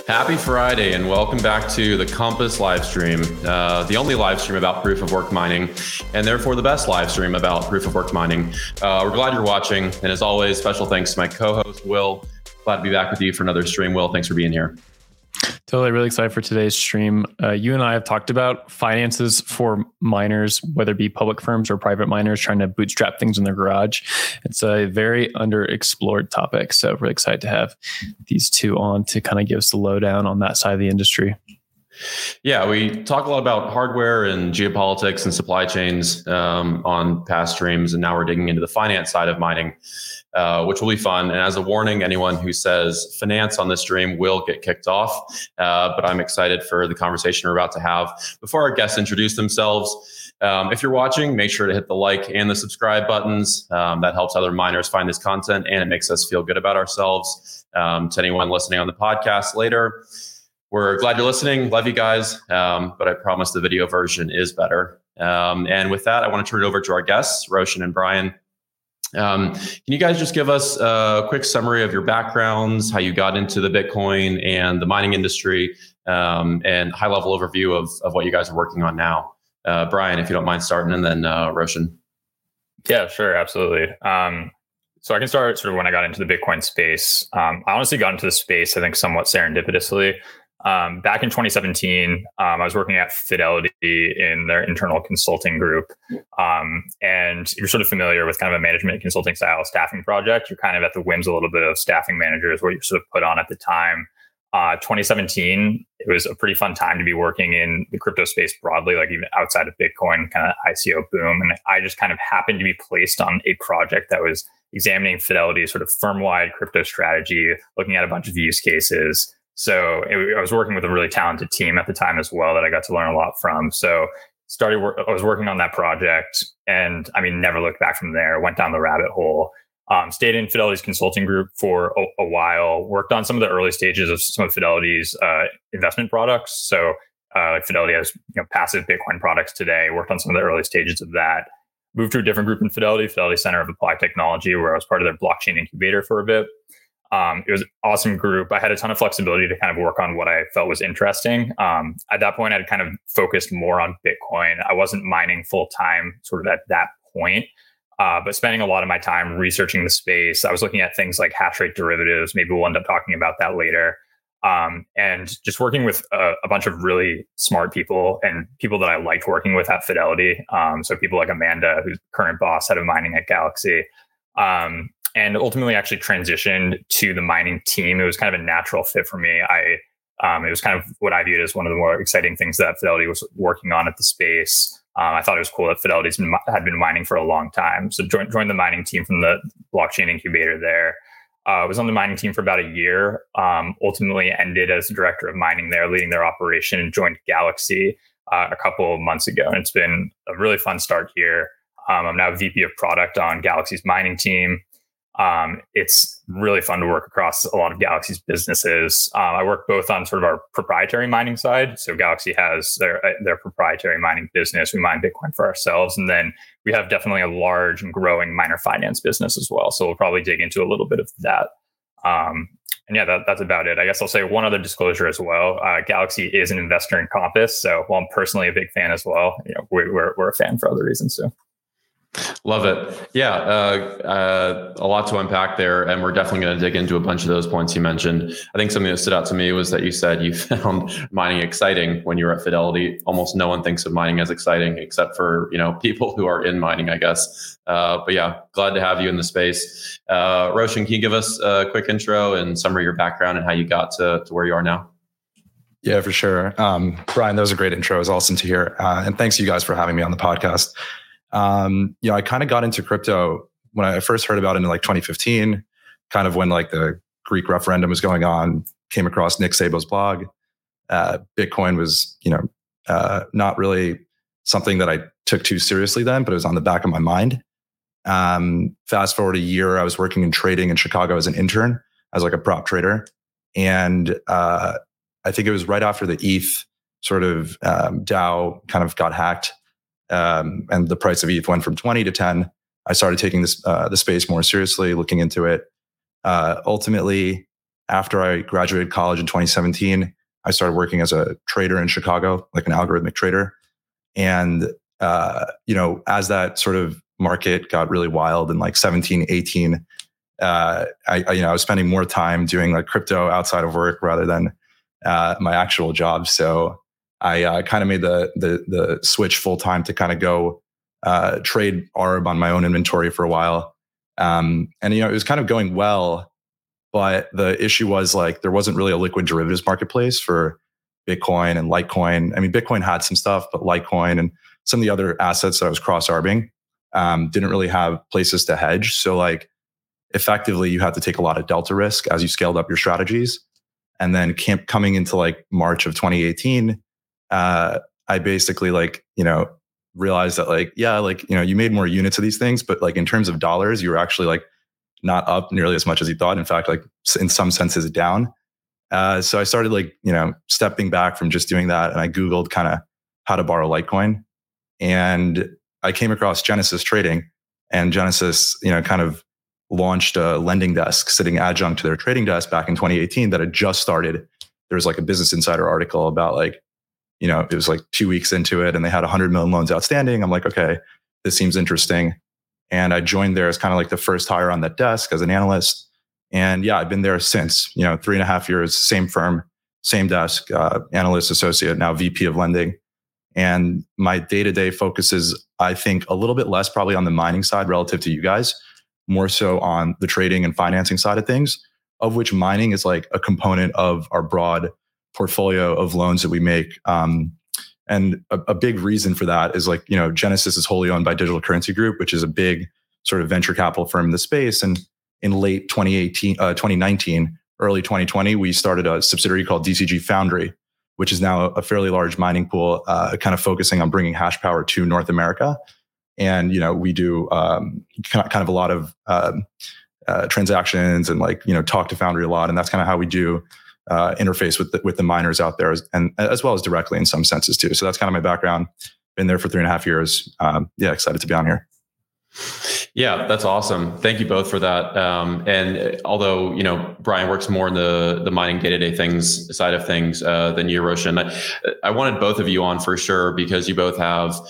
Happy Friday and welcome back to the Compass live stream, the only live stream about proof of work mining and therefore the best live stream about proof of work mining. We're glad you're watching. And as always, special thanks to my co-host, Will. Glad to be back with you for another stream. Will, thanks for being here. Totally, really excited for today's stream. You and I have talked about finances for miners, whether it be public firms or private miners trying to bootstrap things in their garage. It's a very underexplored topic. So really excited to have these two on to kind of give us the lowdown on that side of the industry. Yeah, we talk a lot about hardware and geopolitics and supply chains on past streams. And now we're digging into the finance side of mining, which will be fun. And as a warning, anyone who says finance on this stream will get kicked off. But I'm excited for the conversation we're about to have. Before our guests introduce themselves, if you're watching, make sure to hit the like and the subscribe buttons. That helps other miners find this content and it makes us feel good about ourselves. To anyone listening on the podcast later, we're glad you're listening. Love you guys. But I promise the video version is better. And with that, I want to turn it over to our guests, Roshan and Brian. Can you guys just give us a quick summary of your backgrounds, how you got into the Bitcoin and the mining industry, and high-level overview of what you guys are working on now? Brian, if you don't mind starting, and then Roshan. Yeah, sure. Absolutely. So I can start sort of when I got into the Bitcoin space. I honestly got into the space, I think, somewhat serendipitously. Back in 2017, I was working at Fidelity in their internal consulting group. And you're sort of familiar with kind of a management consulting style staffing project. You're kind of at the whims a little bit of staffing managers, what you're sort of put on at the time. 2017, it was a pretty fun time to be working in the crypto space broadly, like even outside of Bitcoin, kind of ICO boom. And I just kind of happened to be placed on a project that was examining Fidelity's sort of firm-wide crypto strategy, looking at a bunch of use cases. So I was working with a really talented team at the time as well that I got to learn a lot from. So I was working on that project and never looked back from there, went down the rabbit hole, stayed in Fidelity's consulting group for a while, worked on some of the early stages of some of Fidelity's investment products. So like Fidelity has passive Bitcoin products today, worked on some of the early stages of that, moved to a different group in Fidelity Center of Applied Technology, where I was part of their blockchain incubator for a bit. It was an awesome group. I had a ton of flexibility to kind of work on what I felt was interesting. At that point, I'd kind of focused more on Bitcoin. I wasn't mining full time sort of at that point, but spending a lot of my time researching the space. I was looking at things like hash rate derivatives. Maybe we'll end up talking about that later. And just working with a bunch of really smart people and people that I liked working with at Fidelity. So people like Amanda, who's current boss, head of mining at Galaxy. And ultimately actually transitioned to the mining team. It was kind of a natural fit for me. It was kind of what I viewed as one of the more exciting things that Fidelity was working on at the space. I thought it was cool that Fidelity had been mining for a long time. So joined the mining team from the blockchain incubator there. Was on the mining team for about a year. Ultimately ended as the director of mining there, leading their operation, and joined Galaxy a couple of months ago. And it's been a really fun start here. I'm now VP of product on Galaxy's mining team. It's really fun to work across a lot of Galaxy's businesses. I work both on sort of our proprietary mining side. So Galaxy has their proprietary mining business. We mine Bitcoin for ourselves. And then we have definitely a large and growing miner finance business as well. So we'll probably dig into a little bit of that. And yeah, that's about it. I guess I'll say one other disclosure as well. Galaxy is an investor in Compass. So while I'm personally a big fan as well, we're a fan for other reasons too. Love it. Yeah, a lot to unpack there, and we're definitely going to dig into a bunch of those points you mentioned. I think something that stood out to me was that you said you found mining exciting when you were at Fidelity. Almost no one thinks of mining as exciting, except for people who are in mining, I guess. But yeah, glad to have you in the space. Roshan, can you give us a quick intro and summary of your background and how you got to where you are now? Yeah, for sure. Brian, that was a great intro. It was awesome to hear. And thanks you guys for having me on the podcast. I kind of got into crypto when I first heard about it in like 2015, kind of when like the Greek referendum was going on, came across Nick Szabo's blog. Bitcoin was, not really something that I took too seriously then, but it was on the back of my mind. Fast forward a year, I was working in trading in Chicago as an intern, as like a prop trader. And I think it was right after the ETH sort of DAO kind of got hacked. And the price of ETH went from 20 to 10. I started taking the space more seriously, looking into it. Ultimately, after I graduated college in 2017, I started working as a trader in Chicago, like an algorithmic trader. And, as that sort of market got really wild in like 17, 18, I was spending more time doing like crypto outside of work rather than my actual job. So I kind of made the switch full time to kind of go trade ARB on my own inventory for a while. It was kind of going well, but the issue was like there wasn't really a liquid derivatives marketplace for Bitcoin and Litecoin. I mean, Bitcoin had some stuff, but Litecoin and some of the other assets that I was cross-arbing didn't really have places to hedge. So like effectively you had to take a lot of delta risk as you scaled up your strategies. And then coming into like March of 2018, I basically realized that you made more units of these things, but like in terms of dollars, you were actually like not up nearly as much as you thought. In fact, like in some senses down. So I started stepping back from just doing that. And I Googled kind of how to borrow Litecoin. And I came across Genesis Trading, and Genesis, kind of launched a lending desk sitting adjunct to their trading desk back in 2018 that had just started. There was like a Business Insider article about it was like 2 weeks into it and they had 100 million loans outstanding. I'm like, okay, this seems interesting. And I joined there as kind of like the first hire on that desk as an analyst. And yeah, I've been there since, 3.5 years, same firm, same desk, analyst, associate, now VP of lending. And my day-to-day focuses, I think, a little bit less probably on the mining side relative to you guys, more so on the trading and financing side of things, of which mining is like a component of our broad portfolio of loans that we make. And a big reason for that is Genesis is wholly owned by Digital Currency Group, which is a big sort of venture capital firm in the space. And in late 2019, early 2020, we started a subsidiary called DCG Foundry, which is now a fairly large mining pool, kind of focusing on bringing hash power to North America. And, we do kind of a lot of transactions and talk to Foundry a lot. And that's kind of how we do interface with the miners out there, and as well as directly in some senses too. So that's kind of my background. Been there for 3.5 years. Excited to be on here. Yeah, that's awesome. Thank you both for that. And although, Brian works more in the mining day-to-day things side of things than you, Roshan, I wanted both of you on for sure because you both have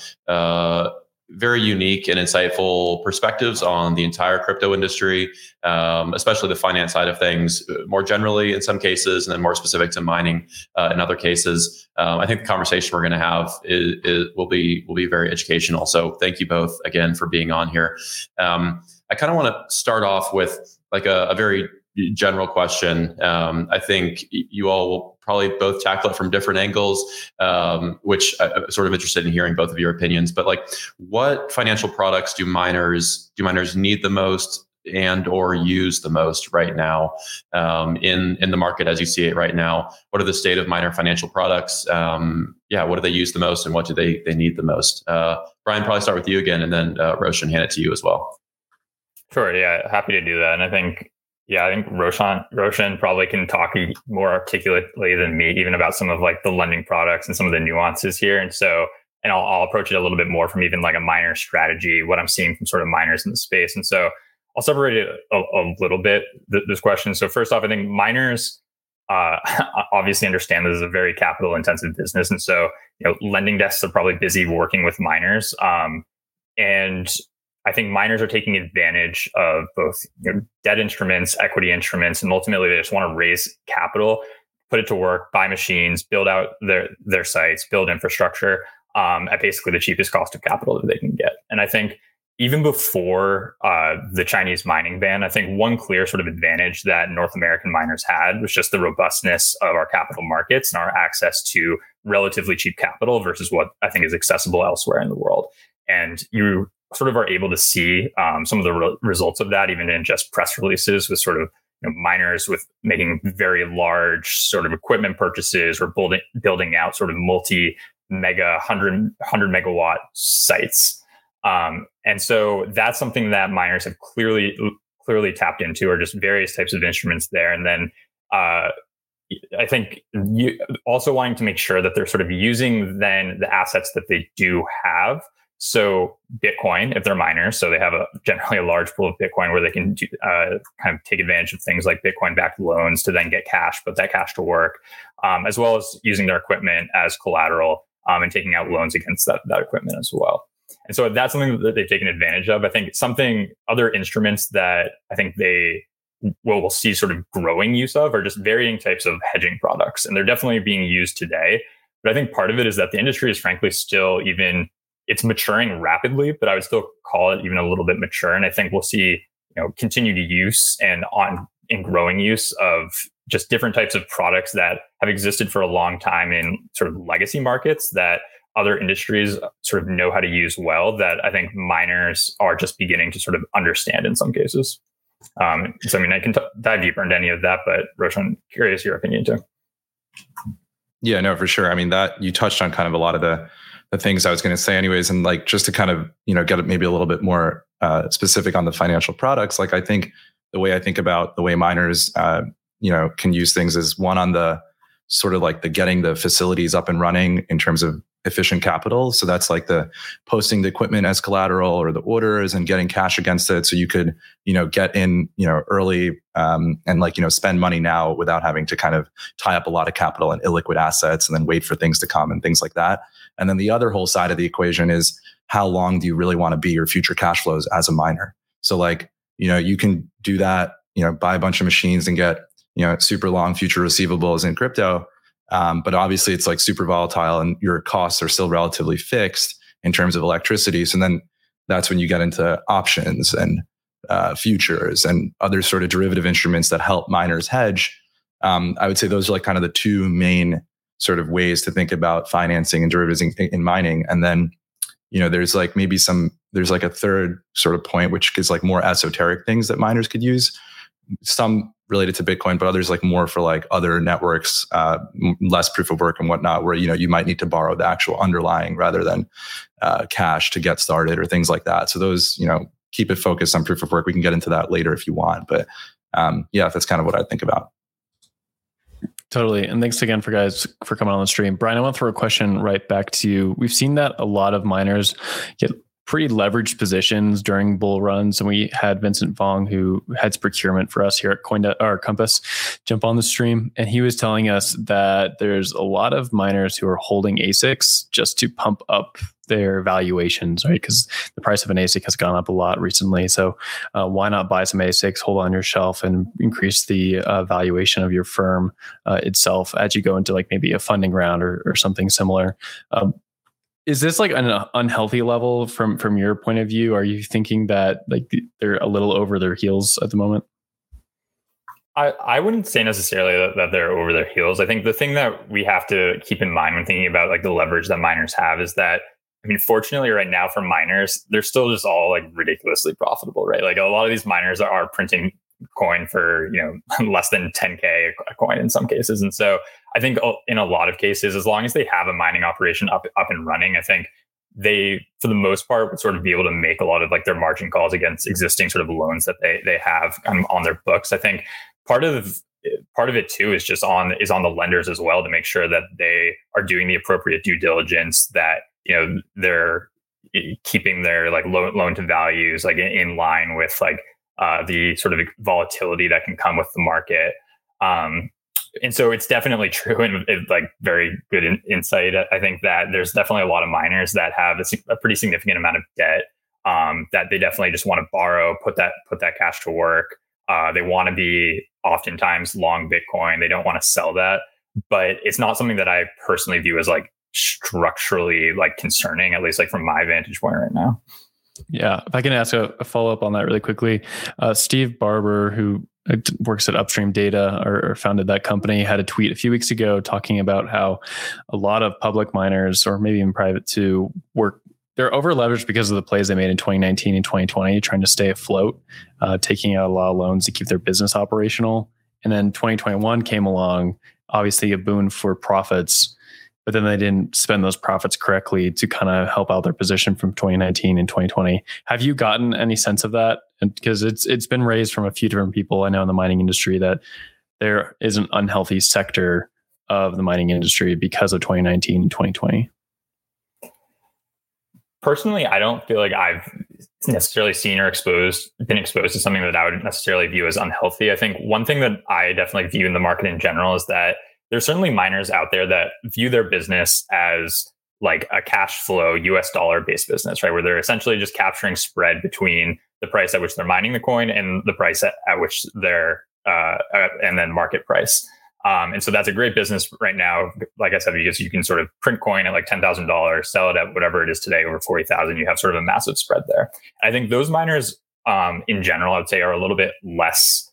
very unique and insightful perspectives on the entire crypto industry, especially the finance side of things, more generally in some cases, and then more specific to mining in other cases. I think the conversation we're going to have will be very educational. So thank you both again for being on here. I kind of want to start off with like a very general question. I think you all will probably both tackle it from different angles, which I'm sort of interested in hearing both of your opinions. But what financial products do miners need the most and or use the most right now in the market as you see it right now? What are the state of miner financial products? What do they use the most, and what do they need the most? Brian, probably start with you again, and then Roshan, hand it to you as well. Sure. Yeah, happy to do that. And I think Roshan probably can talk more articulately than me, even about some of the lending products and some of the nuances here. And I'll approach it a little bit more from even a miner strategy, what I'm seeing from sort of miners in the space. And so I'll separate it a little bit, this question. So first off, I think miners obviously understand this is a very capital intensive business. And so, lending desks are probably busy working with miners. And I think miners are taking advantage of both debt instruments, equity instruments, and ultimately they just want to raise capital, put it to work, buy machines, build out their sites, build infrastructure at basically the cheapest cost of capital that they can get. And I think even before the Chinese mining ban, I think one clear sort of advantage that North American miners had was just the robustness of our capital markets and our access to relatively cheap capital versus what I think is accessible elsewhere in the world. And you sort of are able to see some of the results of that, even in just press releases with sort of miners with making very large sort of equipment purchases or building out sort of multi-mega 100 megawatt sites. And so that's something that miners have clearly tapped into, or just various types of instruments there. And then I think you also wanting to make sure that they're sort of using then the assets that they do have So Bitcoin, if they're miners, so they have generally a large pool of Bitcoin where they can kind of take advantage of things like Bitcoin-backed loans to then get cash, put that cash to work, as well as using their equipment as collateral and taking out loans against that equipment as well. And so that's something that they've taken advantage of. I think other instruments that I think we'll see sort of growing use of are just varying types of hedging products. And they're definitely being used today. But I think part of it is that the industry is frankly still it's maturing rapidly, but I would still call it even a little bit mature. And I think we'll see, continued use and growing use of just different types of products that have existed for a long time in sort of legacy markets that other industries sort of know how to use well, that I think miners are just beginning to sort of understand in some cases. So, I mean, I can dive deeper into any of that, but Roshan, curious your opinion too. Yeah, no, for sure. I mean, that you touched on kind of a lot of the things I was going to say anyways. And like, just to kind of, get it maybe a little bit more specific on the financial products, like I think the way I think about the way miners, can use things is one on the sort of like the getting the facilities up and running in terms of efficient capital. So that's like the posting the equipment as collateral or the orders and getting cash against it. So you could, get in, early and spend money now without having to kind of tie up a lot of capital in illiquid assets and then wait for things to come and things like that. And then the other whole side of the equation is how long do you really want to be your future cash flows as a miner? So like, you can do that, buy a bunch of machines and get, super long future receivables in crypto. But obviously it's like super volatile and your costs are still relatively fixed in terms of electricity. So then that's when you get into options and futures and other sort of derivative instruments that help miners hedge. I would say those are like kind of the two main sort of ways to think about financing and derivatives in mining. And then, there's like there's like a third sort of point, which is like more esoteric things that miners could use. Some related to Bitcoin, but others like more for like other networks, less proof of work and whatnot, where, you might need to borrow the actual underlying rather than cash to get started or things like that. So those, keep it focused on proof of work. We can get into that later if you want, but that's kind of what I think about. Totally. And thanks again for coming on the stream. Brian, I want to throw a question right back to you. We've seen that a lot of miners get pretty leveraged positions during bull runs. And we had Vincent Vong, who heads procurement for us here at Compass, jump on the stream. And he was telling us that there's a lot of miners who are holding ASICs just to pump up their valuations, right? Because the price of an ASIC has gone up a lot recently. So why not buy some ASICs, hold on your shelf, and increase the valuation of your firm itself as you go into like maybe a funding round or something similar. Is this like an unhealthy level from your point of view? Are you thinking that like they're a little over their heels at the moment? I wouldn't say necessarily that they're over their heels. I think the thing that we have to keep in mind when thinking about like the leverage that miners have is that, I mean, fortunately right now for miners, they're still just all like ridiculously profitable, right? Like a lot of these miners are printing coin for, less than 10K a coin in some cases. And so I think in a lot of cases, as long as they have a mining operation up and running, I think they, for the most part, would sort of be able to make a lot of like their margin calls against existing sort of loans that they have on their books. I think part of it too is just on the lenders as well to make sure that they are doing the appropriate due diligence, that they're keeping their like loan to values like in line with like the sort of volatility that can come with the market. And so it's definitely true and like very good insight. I think that there's definitely a lot of miners that have a pretty significant amount of debt that they definitely just want to borrow, put that cash to work. They want to be oftentimes long Bitcoin. They don't want to sell that, but it's not something that I personally view as like structurally like concerning, at least like from my vantage point right now. Yeah. If I can ask a follow-up on that really quickly, Steve Barber, who works at Upstream Data or founded that company, had a tweet a few weeks ago talking about how a lot of public miners, or maybe even private too, they're over leveraged because of the plays they made in 2019 and 2020, trying to stay afloat, taking out a lot of loans to keep their business operational. And then 2021 came along, obviously a boon for profits, but then they didn't spend those profits correctly to kind of help out their position from 2019 and 2020. Have you gotten any sense of that? And because it's been raised from a few different people I know in the mining industry that there is an unhealthy sector of the mining industry because of 2019 and 2020. Personally, I don't feel like I've necessarily seen or been exposed to something that I would necessarily view as unhealthy. I think one thing that I definitely view in the market in general is that there's certainly miners out there that view their business as like a cash flow US dollar based business, right? Where they're essentially just capturing spread between the price at which they're mining the coin and the price at which they're and then market price. And so that's a great business right now, like I said, because you can sort of print coin at like $10,000, sell it at whatever it is today, over 40,000. You have sort of a massive spread there. I think those miners, in general, I would say are a little bit less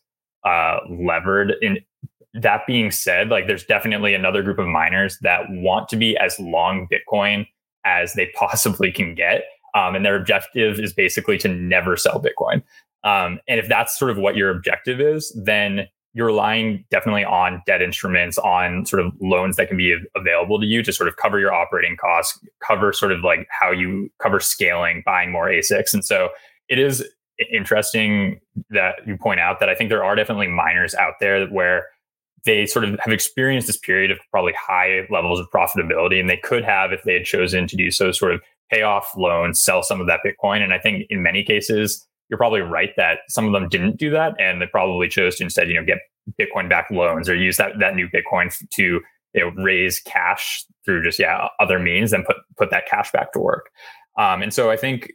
levered. In that being said, like there's definitely another group of miners that want to be as long Bitcoin as they possibly can get, and their objective is basically to never sell Bitcoin. And if that's sort of what your objective is, then you're relying definitely on debt instruments, on sort of loans that can be available to you to sort of cover your operating costs, cover sort of like how you cover scaling, buying more ASICs. And so it is interesting that you point out that I think there are definitely miners out there where they sort of have experienced this period of probably high levels of profitability, and they could have, if they had chosen to do so, sort of pay off loans, sell some of that Bitcoin. And I think in many cases, you're probably right that some of them didn't do that, and they probably chose to instead, get Bitcoin backed loans or use that new Bitcoin to raise cash through just other means and put that cash back to work. And so I think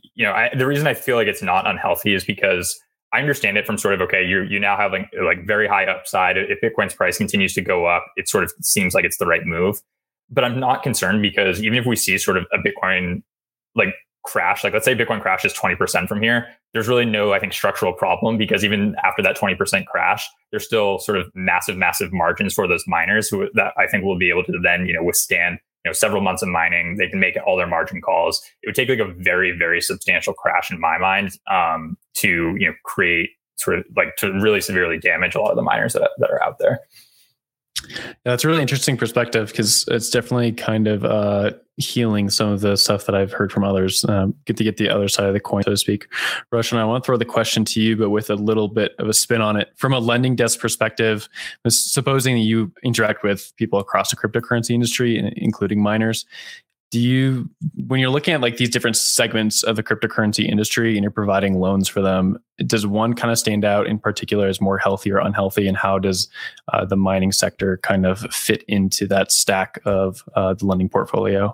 the reason I feel like it's not unhealthy is because I understand it from sort of, okay, you now have like very high upside. If Bitcoin's price continues to go up, it sort of seems like it's the right move. But I'm not concerned, because even if we see sort of a Bitcoin like crash, like let's say Bitcoin crashes 20% from here, there's really no, I think, structural problem, because even after that 20% crash, there's still sort of massive margins for those miners that I think will be able to then, withstand, several months of mining. They can make all their margin calls. It would take like a very, very substantial crash in my mind to, create sort of like to really severely damage a lot of the miners that are out there. Yeah, that's a really interesting perspective, because it's definitely kind of healing some of the stuff that I've heard from others. Get to get the other side of the coin, so to speak. Roshan, I want to throw the question to you, but with a little bit of a spin on it. From a lending desk perspective, supposing that you interact with people across the cryptocurrency industry, including miners, when you're looking at like these different segments of the cryptocurrency industry and you're providing loans for them, does one kind of stand out in particular as more healthy or unhealthy? And how does the mining sector kind of fit into that stack of the lending portfolio?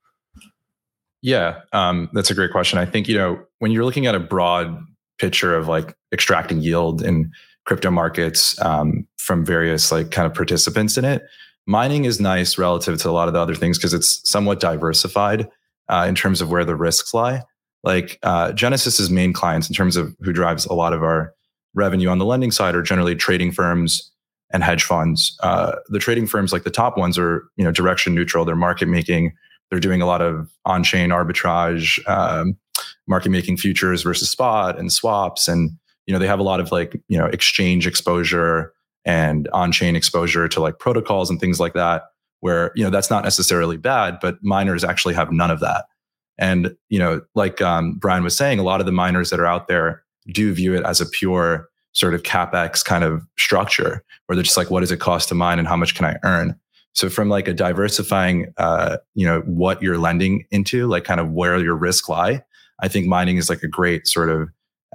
Yeah, that's a great question. I think, when you're looking at a broad picture of like extracting yield in crypto markets from various like kind of participants in it, mining is nice relative to a lot of the other things because it's somewhat diversified in terms of where the risks lie. Like Genesis's main clients in terms of who drives a lot of our revenue on the lending side are generally trading firms and hedge funds. The trading firms, like the top ones, are direction neutral. They're market making. They're doing a lot of on-chain arbitrage, market making futures versus spot and swaps, and they have a lot of like exchange exposure and on-chain exposure to like protocols and things like that, where, that's not necessarily bad, but miners actually have none of that. And, like Brian was saying, a lot of the miners that are out there do view it as a pure sort of CapEx kind of structure, where they're just like, what does it cost to mine and how much can I earn? So from like a diversifying, what you're lending into, like kind of where your risk lie, I think mining is like a great sort of,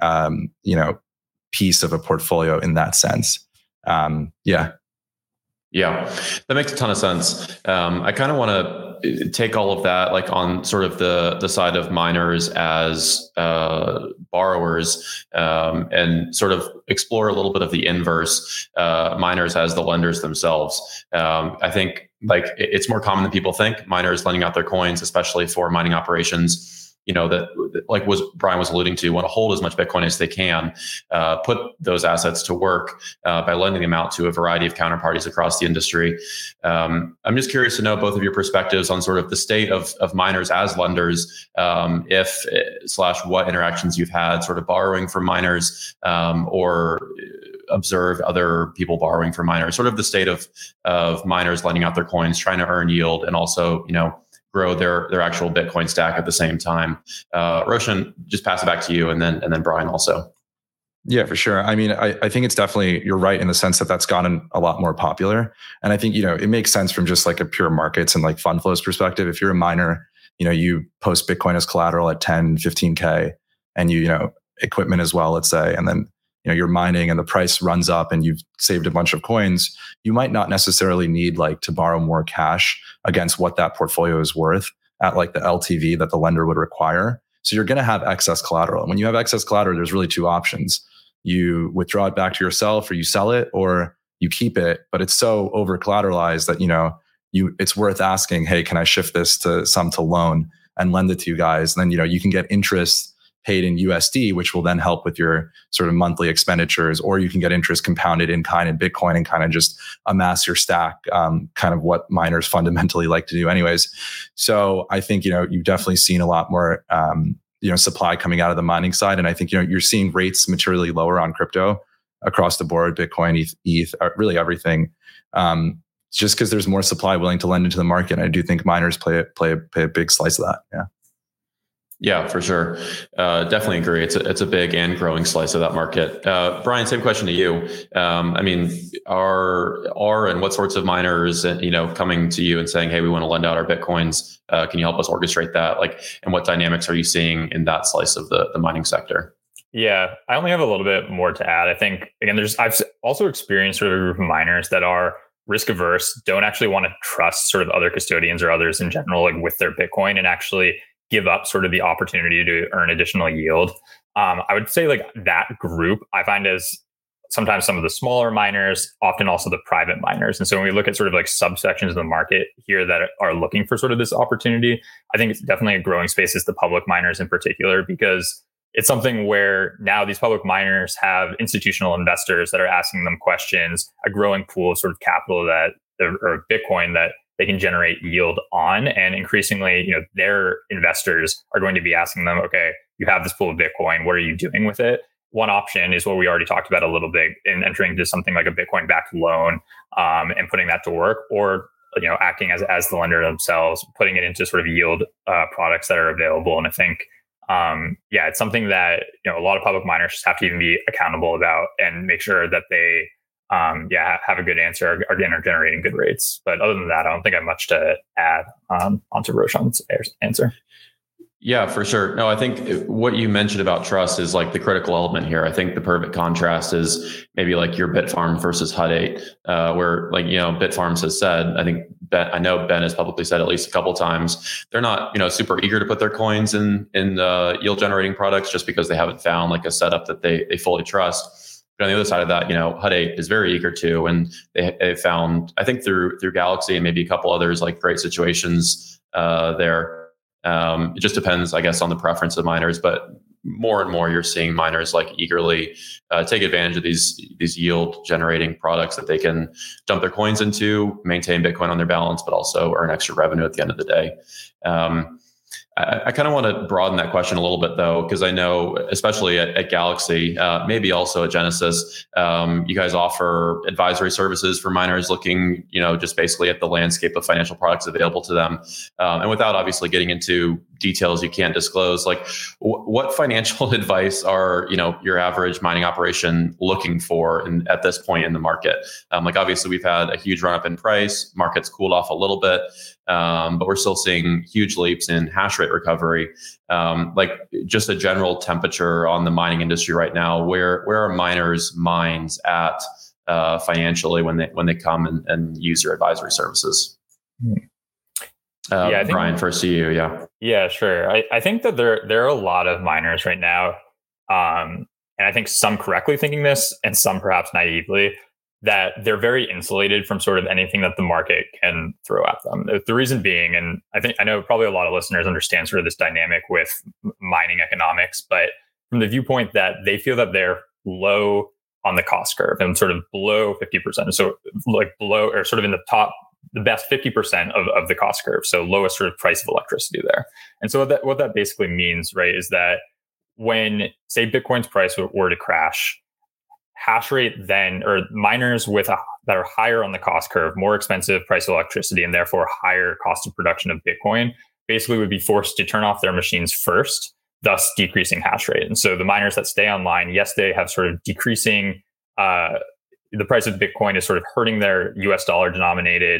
piece of a portfolio in that sense. Yeah, that makes a ton of sense. I kind of want to take all of that, like on sort of the side of miners as borrowers, and sort of explore a little bit of the inverse, miners as the lenders themselves. I think like it's more common than people think. Miners lending out their coins, especially for mining operations, that like Brian was alluding to, want to hold as much Bitcoin as they can, put those assets to work by lending them out to a variety of counterparties across the industry. I'm just curious to know both of your perspectives on sort of the state of miners as lenders, what interactions you've had sort of borrowing from miners, or observed other people borrowing from miners, sort of the state of miners lending out their coins, trying to earn yield, and also, grow their actual Bitcoin stack at the same time. Roshan, just pass it back to you, and then Brian also. Yeah, for sure. I mean, I think it's definitely, you're right in the sense that that's gotten a lot more popular. And I think, it makes sense from just like a pure markets and like fund flows perspective. If you're a miner you post Bitcoin as collateral at 10, 15K, and equipment as well, let's say, and then you're mining and the price runs up and you've saved a bunch of coins, you might not necessarily need to borrow more cash against what that portfolio is worth at the LTV that the lender would require. So you're going to have excess collateral. And when you have excess collateral, there's really two options. You withdraw it back to yourself, or you sell it, or you keep it, but it's so over collateralized that, it's worth asking, hey, can I shift this to loan and lend it to you guys? And then, you can get interest paid in USD, which will then help with your sort of monthly expenditures, or you can get interest compounded in kind in Bitcoin and kind of just amass your stack, kind of what miners fundamentally like to do anyways. So I think, you've definitely seen a lot more, supply coming out of the mining side. And I think, you're seeing rates materially lower on crypto across the board, Bitcoin, ETH, really everything. Just because there's more supply willing to lend into the market. And I do think miners play a big slice of that. Yeah. Yeah, for sure. Definitely agree. It's a big and growing slice of that market. Brian, same question to you. Are and what sorts of miners, coming to you and saying, hey, we want to lend out our Bitcoins. Can you help us orchestrate that? And what dynamics are you seeing in that slice of the mining sector? Yeah, I only have a little bit more to add. I think, again, I've also experienced sort of a group of miners that are risk averse, don't actually want to trust sort of other custodians or others in general, with their Bitcoin, and actually give up sort of the opportunity to earn additional yield. I would say that group I find as sometimes some of the smaller miners, often also the private miners. And so when we look at sort of subsections of the market here that are looking for sort of this opportunity, I think it's definitely a growing space is the public miners in particular, because it's something where now these public miners have institutional investors that are asking them questions, a growing pool of sort of capital or Bitcoin that they can generate yield on. And increasingly, their investors are going to be asking them, okay, you have this pool of Bitcoin, what are you doing with it? One option is what we already talked about a little bit in entering into something like a Bitcoin backed loan, and putting that to work, or acting as the lender themselves, putting it into sort of yield products that are available. And I think, it's something that a lot of public miners just have to even be accountable about and make sure that they have a good answer, are generating good rates. But other than that, I don't think I have much to add onto Roshan's answer. Yeah, for sure. No, I think what you mentioned about trust is the critical element here. I think the perfect contrast is maybe your Bitfarms versus Hut 8, where Bitfarms has said, I know Ben has publicly said at least a couple times, they're not super eager to put their coins in yield generating products just because they haven't found a setup that they fully trust. But on the other side of that, Hut 8 is very eager to, and they found, I think through Galaxy and maybe a couple others, great situations there. It just depends, I guess, on the preference of miners, but more and more you're seeing miners eagerly take advantage of these yield generating products that they can dump their coins into, maintain Bitcoin on their balance, but also earn extra revenue at the end of the day. I kind of want to broaden that question a little bit, though, because I know, especially at Galaxy, maybe also at Genesis, you guys offer advisory services for miners looking, just basically at the landscape of financial products available to them. And without obviously getting into details you can't disclose, what financial advice are, your average mining operation looking for at this point in the market? Obviously we've had a huge run up in price, market's cooled off a little bit, but we're still seeing huge leaps in hash rate recovery. Just a general temperature on the mining industry right now, where are miners' minds at financially when they come and use your advisory services? Brian, first to you. Yeah, sure. I think that there are a lot of miners right now, and I think some correctly thinking this and some perhaps naively, that they're very insulated from sort of anything that the market can throw at them. The reason being, and I know probably a lot of listeners understand sort of this dynamic with mining economics, but from the viewpoint that they feel that they're low on the cost curve and sort of below 50%. So below, or sort of in the best 50% of the cost curve. So lowest sort of price of electricity there. And so what that basically means, right, is that when, say, Bitcoin's price were to crash, hash rate then, or miners that are higher on the cost curve, more expensive price of electricity, and therefore higher cost of production of Bitcoin, basically would be forced to turn off their machines first, thus decreasing hash rate. And so the miners that stay online, yes, they have sort of decreasing, the price of Bitcoin is sort of hurting their US dollar denominated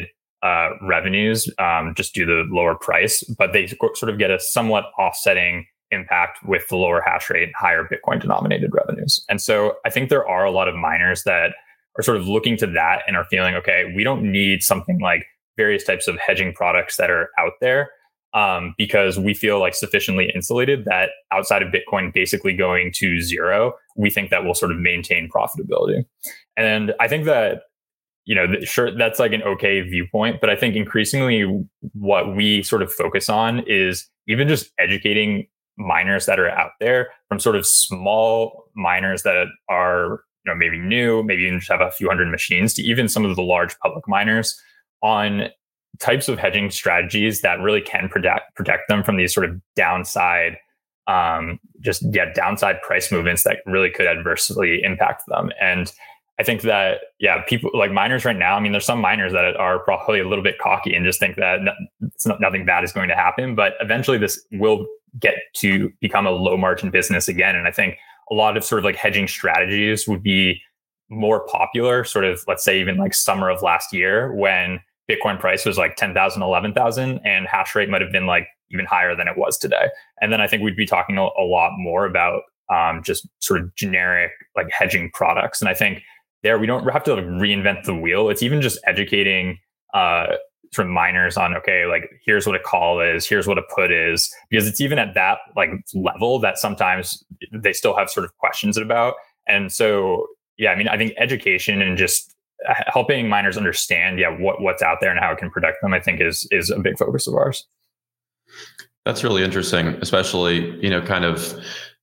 revenues just due to the lower price, but they sort of get a somewhat offsetting impact with the lower hash rate, higher Bitcoin denominated revenues. And so I think there are a lot of miners that are sort of looking to that and are feeling, okay, we don't need something like various types of hedging products that are out there because we feel like sufficiently insulated that outside of Bitcoin basically going to zero, we think that will sort of maintain profitability. And I think that, sure, that's like an okay viewpoint, but I think increasingly what we sort of focus on is even just educating miners that are out there, from sort of small miners that are maybe new, maybe even just have a few hundred machines, to even some of the large public miners, on types of hedging strategies that really can protect them from these sort of downside downside price movements that really could adversely impact them. And I think that, people like miners right now, I mean, there's some miners that are probably a little bit cocky and just think that nothing bad is going to happen, but eventually this will get to become a low margin business again. And I think a lot of sort of like hedging strategies would be more popular, sort of, let's say even like summer of last year, when Bitcoin price was like 10,000, 11,000, and hash rate might have been like even higher than it was today. And then I think we'd be talking a lot more about just sort of generic like hedging products. And I think there we don't have to like reinvent the wheel. It's even just educating sort of miners on, okay, like here's what a call is, here's what a put is, because it's even at that like level that sometimes they still have sort of questions about. And so, I mean, I think education and just helping miners understand, what's out there and how it can protect them, I think is a big focus of ours. That's really interesting, especially, kind of,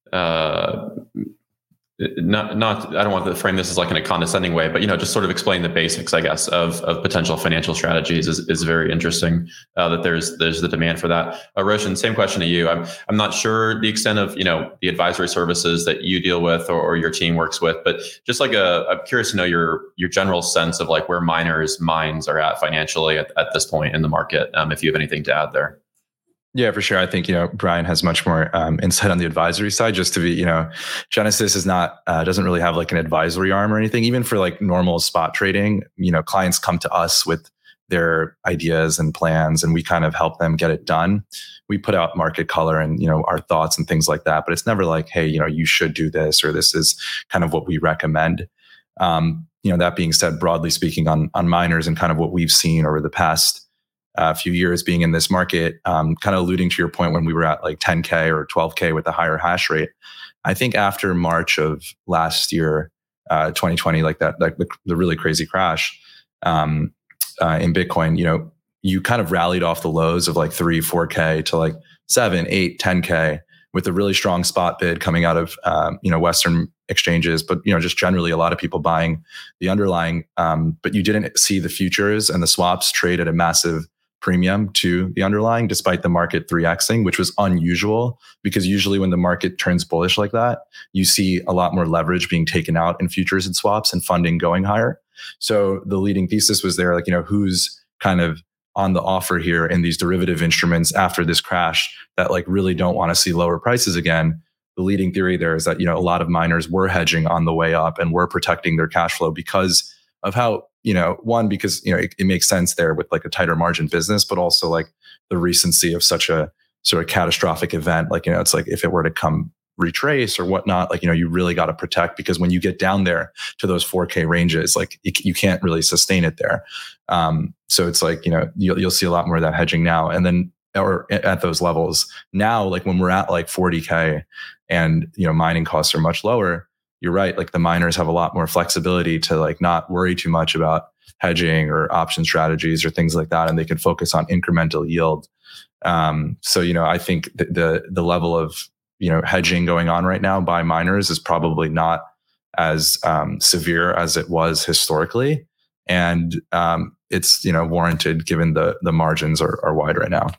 not I don't want to frame this as like in a condescending way, but just sort of explain the basics, I guess, of potential financial strategies is very interesting. That there's the demand for that. Roshan, same question to you. I'm not sure the extent of the advisory services that you deal with or your team works with, but just like I'm curious to know your general sense of like where miners' minds are at financially at this point in the market. If you have anything to add there. Yeah, for sure. I think, Brian has much more insight on the advisory side. Just to be, Genesis is not, doesn't really have like an advisory arm or anything. Even for like normal spot trading, clients come to us with their ideas and plans, and we kind of help them get it done. We put out market color and, our thoughts and things like that, but it's never like, hey, you should do this, or this is kind of what we recommend. That being said, broadly speaking on miners and kind of what we've seen over the past few years being in this market, kind of alluding to your point when we were at like 10K or 12K with the higher hash rate. I think after March of last year, 2020, like that, like the really crazy crash in Bitcoin, you kind of rallied off the lows of like 3, 4K to like 7, 8, 10K with a really strong spot bid coming out of, Western exchanges, but, just generally a lot of people buying the underlying, but you didn't see the futures and the swaps trade at a massive premium to the underlying, despite the market 3xing, which was unusual because usually when the market turns bullish like that, you see a lot more leverage being taken out in futures and swaps and funding going higher. So the leading thesis was there, like, who's kind of on the offer here in these derivative instruments after this crash that like really don't want to see lower prices again. The leading theory there is that, a lot of miners were hedging on the way up and were protecting their cash flow because of how, one, because, it makes sense there with like a tighter margin business, but also like the recency of such a sort of catastrophic event. Like, it's like if it were to come retrace or whatnot, like, you really got to protect, because when you get down there to those 4K ranges, like you can't really sustain it there. So it's like, you'll see a lot more of that hedging now. And then, or at those levels now, like when we're at like 40K and, mining costs are much lower, you're right. Like the miners have a lot more flexibility to like not worry too much about hedging or option strategies or things like that. And they can focus on incremental yield. So, I think the level of, hedging going on right now by miners is probably not as severe as it was historically. And it's, warranted given the margins are wide right now.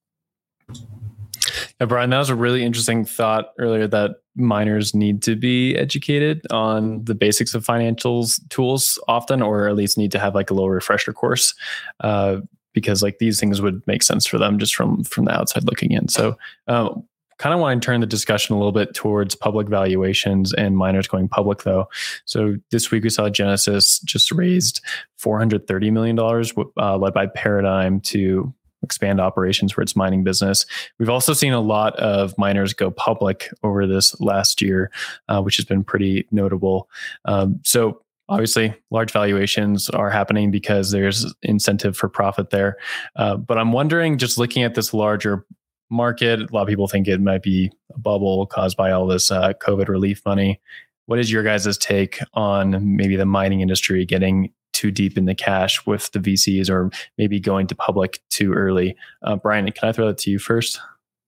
Yeah, Brian, that was a really interesting thought earlier, that miners need to be educated on the basics of financials tools often, or at least need to have like a little refresher course, because like these things would make sense for them just from the outside looking in. So kind of want to turn the discussion a little bit towards public valuations and miners going public, though. So this week we saw Genesis just raised $430 million, led by Paradigm, to expand operations for its mining business. We've also seen a lot of miners go public over this last year, which has been pretty notable. So obviously, large valuations are happening because there's incentive for profit there. But I'm wondering, just looking at this larger market, a lot of people think it might be a bubble caused by all this COVID relief money. What is your guys' take on maybe the mining industry getting too deep in the cash with the VCs, or maybe going to public too early? Brian, can I throw that to you first?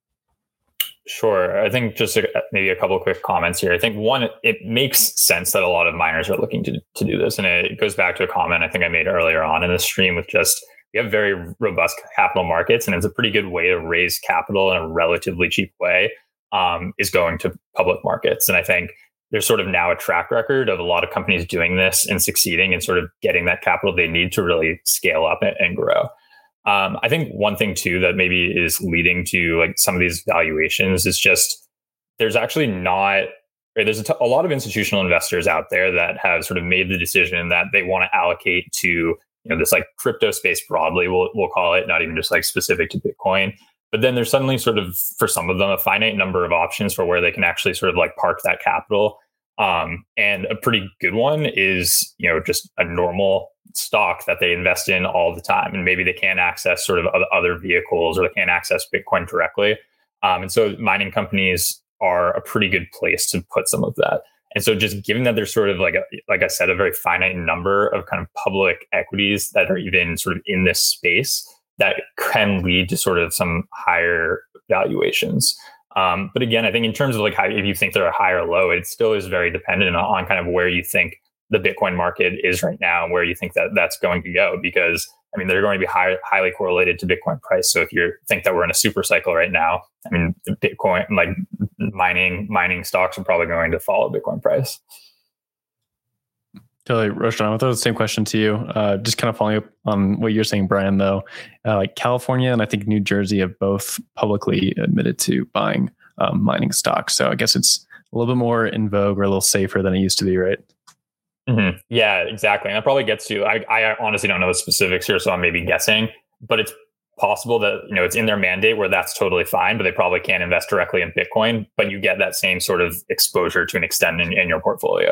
Sure. I think just maybe a couple of quick comments here. I think one, it makes sense that a lot of miners are looking to do this. And it goes back to a comment I think I made earlier on in the stream with just, we have very robust capital markets, and it's a pretty good way to raise capital in a relatively cheap way, is going to public markets. And I think there's sort of now a track record of a lot of companies doing this and succeeding and sort of getting that capital they need to really scale up and grow. I think one thing too that maybe is leading to like some of these valuations is just there's actually not, or there's a lot of institutional investors out there that have sort of made the decision that they want to allocate to this like crypto space broadly, we'll call it, not even just like specific to Bitcoin. But then there's suddenly sort of, for some of them, a finite number of options for where they can actually sort of like park that capital. And a pretty good one is, just a normal stock that they invest in all the time. And maybe they can't access sort of other vehicles, or they can't access Bitcoin directly. And so mining companies are a pretty good place to put some of that. And so just given that there's sort of like I said, a very finite number of kind of public equities that are even sort of in this space, that can lead to sort of some higher valuations. But again, I think in terms of like how, if you think they're high or low, it still is very dependent on kind of where you think the Bitcoin market is right now and where you think that that's going to go. Because I mean, they're going to be highly correlated to Bitcoin price. So if you think that we're in a super cycle right now, I mean, Bitcoin, like mining stocks are probably going to follow Bitcoin price. Totally. Roshan, I want to throw the same question to you. Just kind of following up on what you're saying, Brian, though. Like California and I think New Jersey have both publicly admitted to buying mining stocks. So I guess it's a little bit more in vogue or a little safer than it used to be, right? Mm-hmm. Yeah, exactly. And that probably gets to, I honestly don't know the specifics here, so I'm maybe guessing, but it's possible that, it's in their mandate where that's totally fine, but they probably can't invest directly in Bitcoin, but you get that same sort of exposure to an extent in your portfolio.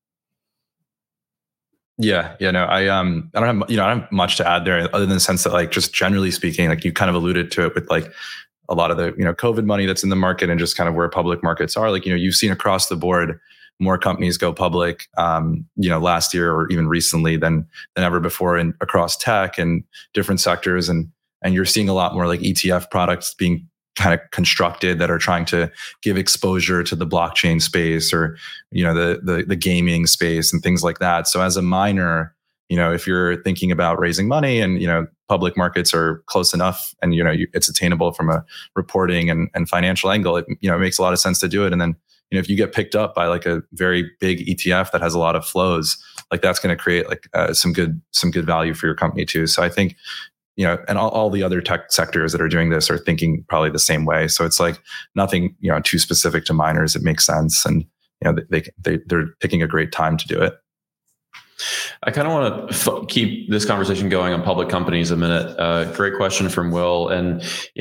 Yeah, no, I don't have much to add there, other than the sense that, like, just generally speaking, like you kind of alluded to it with like a lot of the COVID money that's in the market and just kind of where public markets are. Like, you've seen across the board more companies go public, last year or even recently than ever before, and across tech and different sectors, and you're seeing a lot more like ETF products being kind of constructed that are trying to give exposure to the blockchain space, or the gaming space and things like that. So as a miner, if you're thinking about raising money and public markets are close enough and it's attainable from a reporting and financial angle, it makes a lot of sense to do it. And then if you get picked up by like a very big ETF that has a lot of flows, like that's going to create like some good value for your company too. So I think and all the other tech sectors that are doing this are thinking probably the same way. So it's like nothing, too specific to miners. It makes sense. And, they're picking a great time to do it. I kind of want to keep this conversation going on public companies a minute. Great question from Will. And,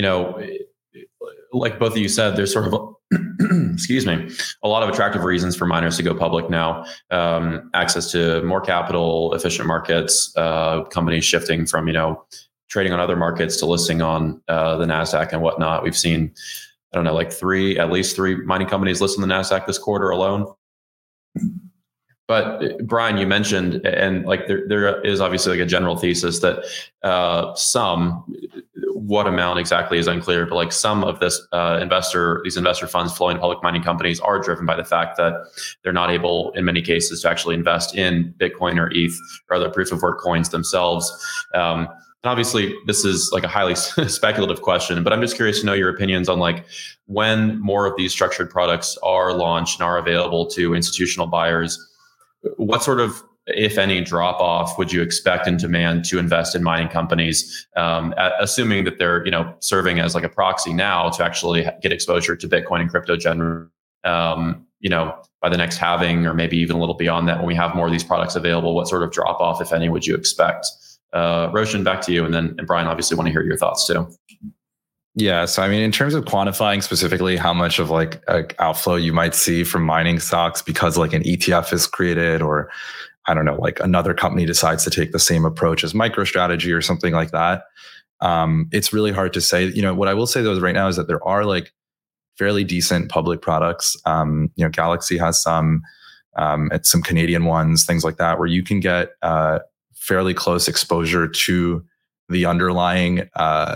like both of you said, there's sort of, excuse me, a lot of attractive reasons for miners to go public now. Access to more capital, efficient markets, companies shifting from, trading on other markets to listing on the NASDAQ and whatnot. We've seen, I don't know, like at least three mining companies listed on the NASDAQ this quarter alone. But Brian, you mentioned, and like there is obviously like a general thesis that what amount exactly is unclear, but like some of these investor funds flowing to public mining companies are driven by the fact that they're not able, in many cases, to actually invest in Bitcoin or ETH or other proof of work coins themselves. And obviously, this is like a highly speculative question, but I'm just curious to know your opinions on like when more of these structured products are launched and are available to institutional buyers. What sort of if any, drop off would you expect in demand to invest in mining companies, assuming that they're serving as like a proxy now to actually get exposure to Bitcoin and crypto generally? By the next halving, or maybe even a little beyond that, when we have more of these products available, what sort of drop off, if any, would you expect? Roshan, back to you, and Brian, obviously want to hear your thoughts too. Yeah. So, I mean, in terms of quantifying specifically how much of like outflow you might see from mining stocks because like an ETF is created, or I don't know, like another company decides to take the same approach as MicroStrategy or something like that. It's really hard to say. What I will say though right now is that there are like fairly decent public products. Galaxy has some, at some Canadian ones, things like that, where you can get fairly close exposure to the underlying,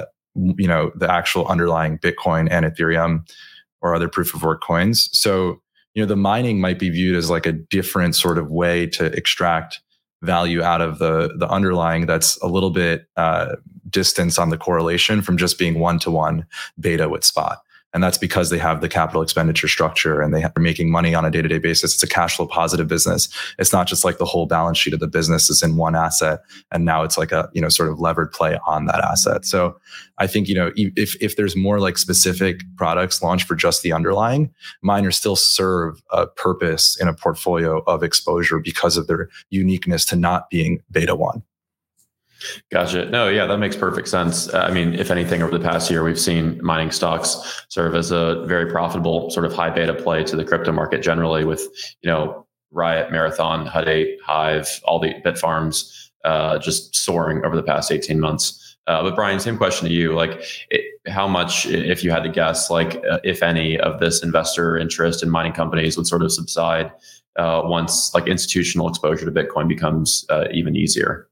the actual underlying Bitcoin and Ethereum or other proof of work coins. So, the mining might be viewed as like a different sort of way to extract value out of the underlying that's a little bit distance on the correlation from just being one-to-one beta with spot. And that's because they have the capital expenditure structure and they're making money on a day-to-day basis. It's a cash flow positive business. It's not just like the whole balance sheet of the business is in one asset. And now it's like a, sort of levered play on that asset. So I think, if there's more like specific products launched for just the underlying, miners still serve a purpose in a portfolio of exposure because of their uniqueness to not being beta one. Gotcha. No, yeah, that makes perfect sense. I mean, if anything, over the past year, we've seen mining stocks serve as a very profitable sort of high beta play to the crypto market generally, with, Riot, Marathon, Hut 8, Hive, all the Bitfarms just soaring over the past 18 months. But Brian, same question to you. Like, how much, if you had to guess, like, if any of this investor interest in mining companies would sort of subside once like institutional exposure to Bitcoin becomes even easier?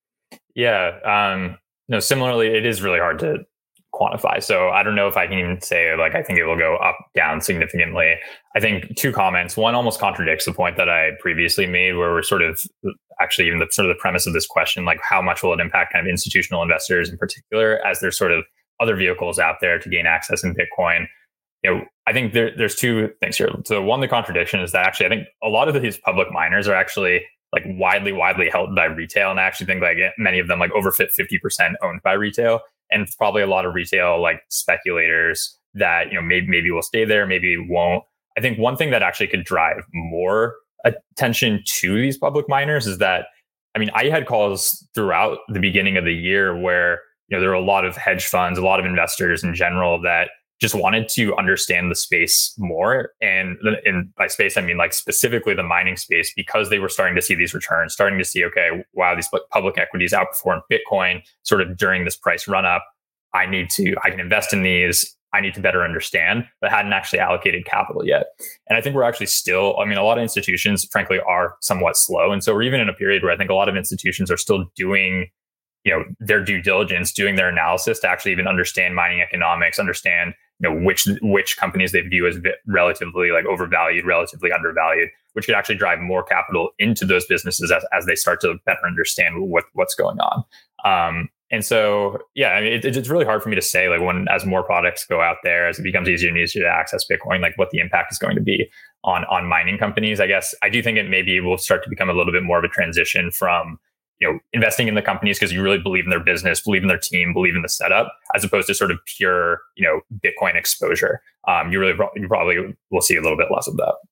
Yeah. Similarly, it is really hard to quantify. So I don't know if I can even say like, I think it will go up, down significantly. I think two comments. One almost contradicts the point that I previously made, where we're sort of actually even the premise of this question, like how much will it impact kind of institutional investors in particular, as there's sort of other vehicles out there to gain access in Bitcoin. I think there's two things here. So one, the contradiction is that actually I think a lot of these public miners are actually like widely held by retail. And I actually think like many of them, like over 50% owned by retail, and probably a lot of retail like speculators that, maybe will stay there, maybe won't. I think one thing that actually could drive more attention to these public miners is that, I mean, I had calls throughout the beginning of the year where, there were a lot of hedge funds, a lot of investors in general that just wanted to understand the space more. And by space, I mean like specifically the mining space, because they were starting to see these returns, starting to see, okay, wow, these public equities outperformed Bitcoin sort of during this price run up. I can invest in these. I need to better understand, but hadn't actually allocated capital yet. And I think we're actually still, I mean, a lot of institutions, frankly, are somewhat slow. And so we're even in a period where I think a lot of institutions are still doing, their due diligence, doing their analysis to actually even understand mining economics, understand, which companies they view as relatively like overvalued, relatively undervalued, which could actually drive more capital into those businesses as they start to better understand what's going on. And so, yeah, I mean, it's really hard for me to say, like, as more products go out there, as it becomes easier and easier to access Bitcoin, like what the impact is going to be on mining companies. I guess I do think it maybe will start to become a little bit more of a transition from, investing in the companies because you really believe in their business, believe in their team, believe in the setup, as opposed to sort of pure, Bitcoin exposure. You probably will see a little bit less of that.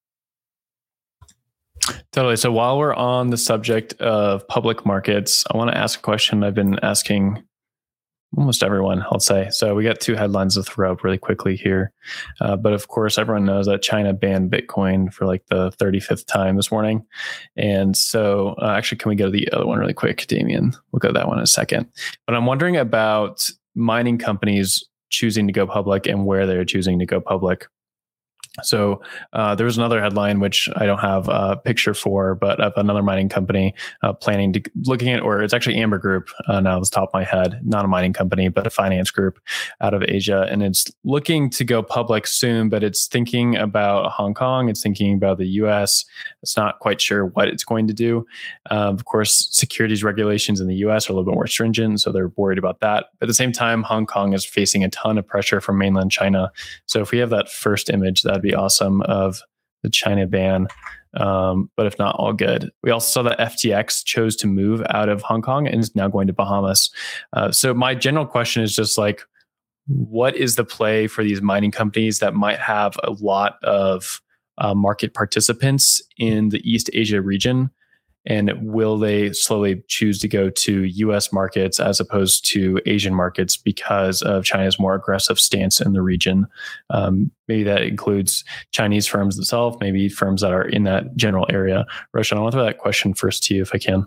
Totally. So while we're on the subject of public markets, I want to ask a question I've been asking almost everyone, I'll say. So we got two headlines to throw up really quickly here. But of course, everyone knows that China banned Bitcoin for like the 35th time this morning. And so actually, can we go to the other one really quick, Damien? We'll go to that one in a second. But I'm wondering about mining companies choosing to go public and where they're choosing to go public. So there was another headline, which I don't have a picture for, but of another mining company looking at, or it's actually Amber Group now off the top of my head, not a mining company, but a finance group out of Asia. And it's looking to go public soon, but it's thinking about Hong Kong. It's thinking about the US. It's not quite sure what it's going to do. Of course, securities regulations in the US are a little bit more stringent, so they're worried about that. But at the same time, Hong Kong is facing a ton of pressure from mainland China. So if we have that first image, that'd be awesome, of the China ban. but if not, all good. We also saw that FTX chose to move out of Hong Kong and is now going to Bahamas. So my general question is just like, what is the play for these mining companies that might have a lot of market participants in the East Asia region? And will they slowly choose to go to US markets as opposed to Asian markets because of China's more aggressive stance in the region? Maybe that includes Chinese firms themselves, maybe firms that are in that general area. Roshan, I want to throw that question first to you if I can.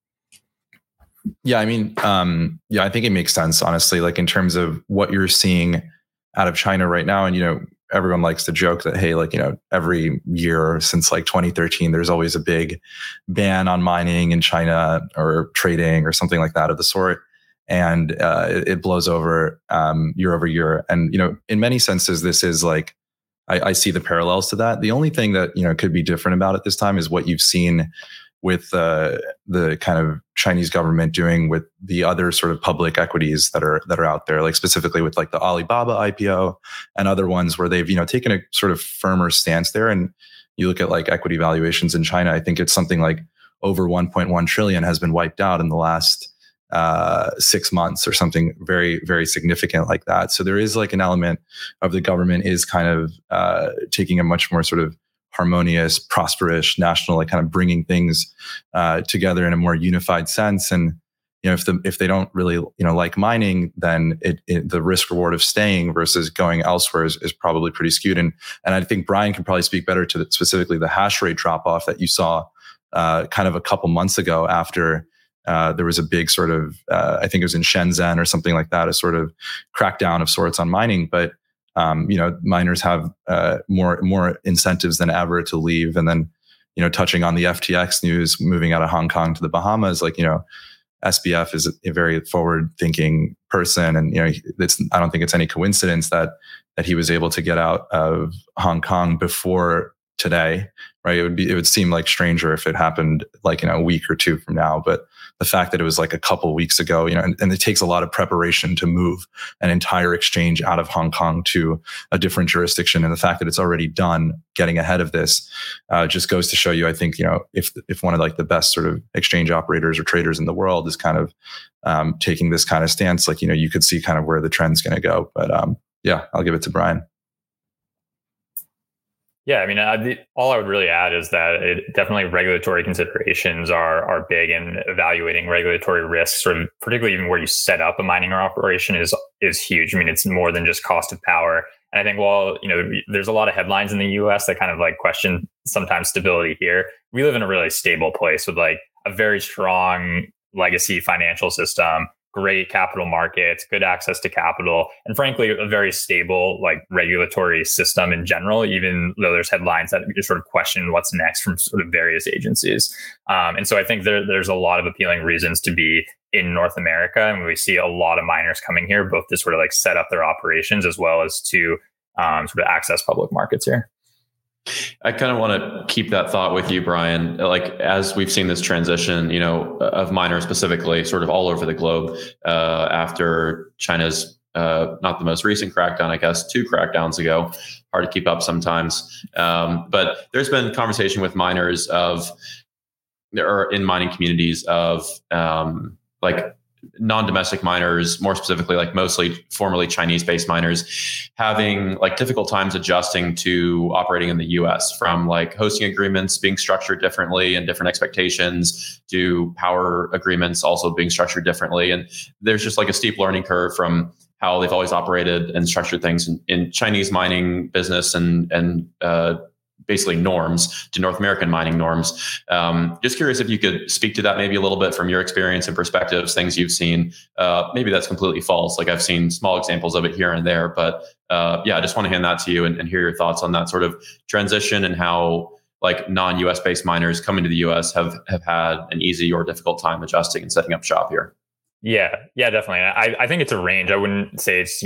Yeah, I mean, I think it makes sense, honestly, like in terms of what you're seeing out of China right now. And, everyone likes to joke that, hey, like, every year since like 2013, there's always a big ban on mining in China or trading or something like that of the sort. And it blows over year over year. And, in many senses, this is like, I see the parallels to that. The only thing that, could be different about it this time is what you've seen with the kind of Chinese government doing with the other sort of public equities that are out there, like specifically with like the Alibaba IPO and other ones where they've taken a sort of firmer stance there. And you look at like equity valuations in China, I think it's something like over 1.1 trillion has been wiped out in the last 6 months or something very, very significant like that. So there is like an element of the government is kind of taking a much more sort of harmonious, prosperous, national, like kind of bringing things together in a more unified sense. And if they don't really like mining, then the risk reward of staying versus going elsewhere is probably pretty skewed. And I think Brian can probably speak better to specifically the hash rate drop off that you saw kind of a couple months ago after there was a big sort of I think it was in Shenzhen or something like that, a sort of crackdown of sorts on mining, but miners have more incentives than ever to leave. And then, touching on the FTX news, moving out of Hong Kong to the Bahamas, like, SBF is a very forward-thinking person, and I don't think it's any coincidence that he was able to get out of Hong Kong before today, right? It would seem like stranger if it happened like a week or two from now, but the fact that it was like a couple weeks ago, and it takes a lot of preparation to move an entire exchange out of Hong Kong to a different jurisdiction, and the fact that it's already done, getting ahead of this, just goes to show you, I think, if one of like the best sort of exchange operators or traders in the world is kind of taking this kind of stance, like you could see kind of where the trend's going to go. But yeah, I'll give it to Brian. Yeah, I mean, all I would really add is that definitely regulatory considerations are big, and evaluating regulatory risks, sort of particularly even where you set up a mining operation, is huge. I mean, it's more than just cost of power. And I think while there's a lot of headlines in the U.S. that kind of like question sometimes stability here, we live in a really stable place with like a very strong legacy financial system, great capital markets, good access to capital, and frankly, a very stable like regulatory system in general, even though there's headlines that just sort of question what's next from sort of various agencies. And so I think there's a lot of appealing reasons to be in North America. And we see a lot of miners coming here, both to sort of like set up their operations as well as to sort of access public markets here. I kind of want to keep that thought with you, Brian. Like, as we've seen this transition, of miners specifically sort of all over the globe after China's not the most recent crackdown, I guess 2 crackdowns ago, hard to keep up sometimes. But there's been conversation with miners or in mining communities of like non-domestic miners, more specifically, like mostly formerly Chinese-based miners, having like difficult times adjusting to operating in the US, from like hosting agreements being structured differently and different expectations to power agreements also being structured differently. And there's just like a steep learning curve from how they've always operated and structured things in Chinese mining business and basically norms to North American mining norms. Just curious if you could speak to that maybe a little bit from your experience and perspectives, things you've seen. Maybe that's completely false. Like, I've seen small examples of it here and there, but yeah, I just want to hand that to you and hear your thoughts on that sort of transition and how like non-US based miners coming to the US have had an easy or difficult time adjusting and setting up shop here. Yeah, definitely. I think it's a range. I wouldn't say it's,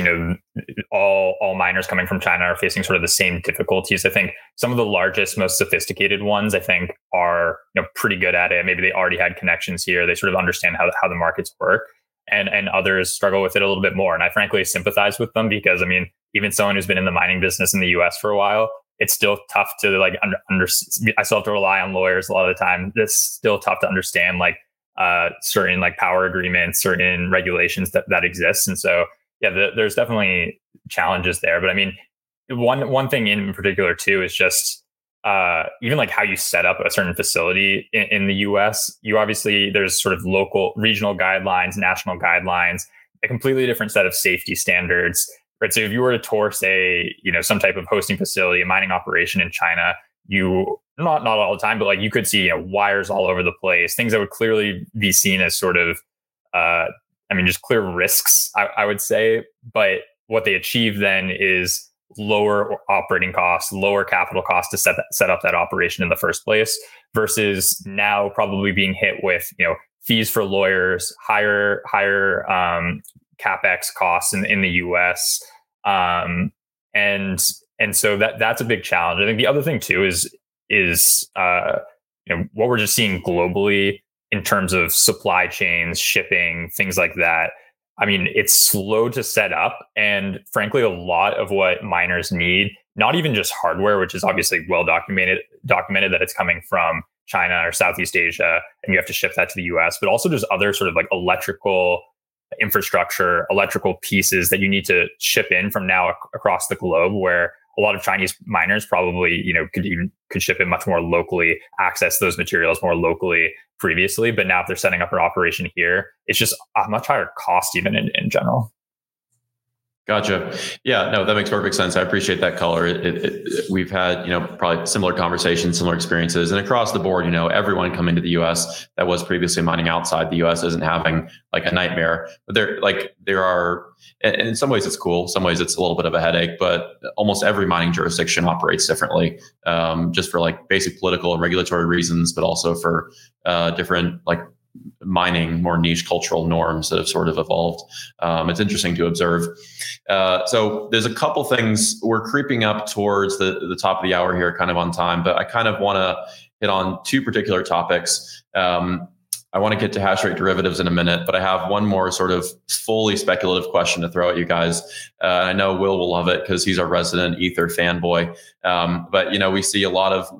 all miners coming from China are facing sort of the same difficulties. I think some of the largest, most sophisticated ones, I think, are pretty good at it. Maybe they already had connections here. They sort of understand how the markets work, and others struggle with it a little bit more. And I frankly sympathize with them because, I mean, even someone who's been in the mining business in the US for a while, it's still tough to like I still have to rely on lawyers a lot of the time. It's still tough to understand like certain like power agreements, certain regulations that exist. And so, yeah, there's definitely challenges there. But I mean, one thing in particular too is just even like how you set up a certain facility in the US. You obviously, there's sort of local, regional guidelines, national guidelines, a completely different set of safety standards, right? So if you were to tour, say, some type of hosting facility, a mining operation in China, you not all the time, but like you could see wires all over the place, things that would clearly be seen as sort of, just clear risks, I would say. But what they achieve then is lower operating costs, lower capital costs to set up that operation in the first place, versus now probably being hit with fees for lawyers, higher capex costs in the US, and so that's a big challenge. I think the other thing too is what we're just seeing globally in terms of supply chains, shipping, things like that. I mean, it's slow to set up. And frankly, a lot of what miners need, not even just hardware, which is obviously well documented that it's coming from China or Southeast Asia, and you have to ship that to the US, but also just other sort of like electrical infrastructure, electrical pieces that you need to ship in from now across the globe, where a lot of Chinese miners probably, could ship it much more locally, access those materials more locally previously. But now if they're setting up an operation here, it's just a much higher cost even in general. Gotcha. Yeah, no, that makes perfect sense. I appreciate that color. We've had, probably similar conversations, similar experiences, and across the board, everyone coming to the U.S. that was previously mining outside the U.S. isn't having like a nightmare. But there are, and in some ways it's cool, some ways it's a little bit of a headache. But almost every mining jurisdiction operates differently, just for like basic political and regulatory reasons, but also for different like mining, more niche cultural norms that have sort of evolved. It's interesting to observe. So there's a couple things. We're creeping up towards the top of the hour here, kind of on time, but I kind of want to hit on two particular topics. I want to get to hash rate derivatives in a minute, but I have one more sort of fully speculative question to throw at you guys. I know Will will love it because he's our resident Ether fanboy. But we see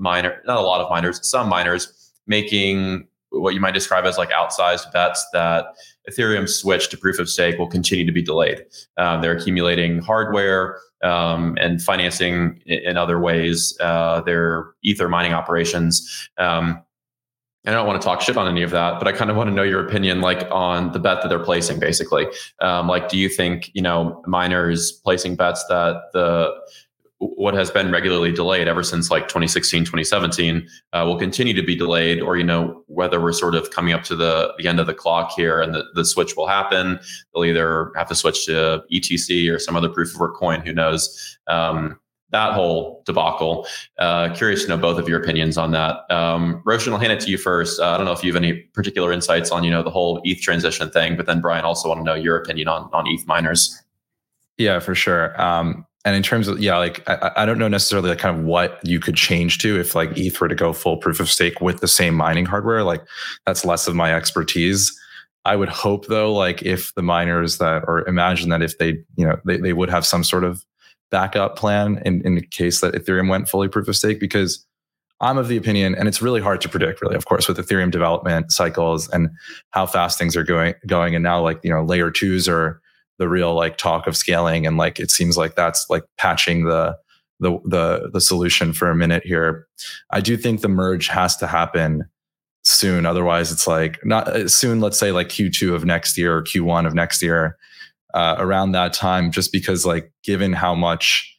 some miners making what you might describe as like outsized bets that Ethereum's switch to proof of stake will continue to be delayed. They're accumulating hardware and financing in other ways their Ether mining operations. I don't want to talk shit on any of that, but I kind of want to know your opinion, like on the bet that they're placing, basically. Do you think miners placing bets that what has been regularly delayed ever since like 2016, 2017 will continue to be delayed, or, whether we're sort of coming up to the end of the clock here and the switch will happen. They'll either have to switch to ETC or some other proof of work coin, who knows, that whole debacle. Curious to know both of your opinions on that. Roshan, I'll hand it to you first. I don't know if you have any particular insights on, the whole ETH transition thing, but then Brian, also want to know your opinion on ETH miners. Yeah, for sure. And in terms of, I don't know necessarily like kind of what you could change to if like ETH were to go full proof of stake with the same mining hardware. Like that's less of my expertise. I would hope though, like if the miners or imagine that if they would have some sort of backup plan in the case that Ethereum went fully proof of stake, because I'm of the opinion, and it's really hard to predict really, of course, with Ethereum development cycles and how fast things are going. And now like, layer twos are the real like talk of scaling, and like it seems like that's like patching the solution for a minute here. I do think the merge has to happen soon, otherwise it's like not soon. Let's say like Q2 of next year or Q1 of next year, around that time. Just because like given how much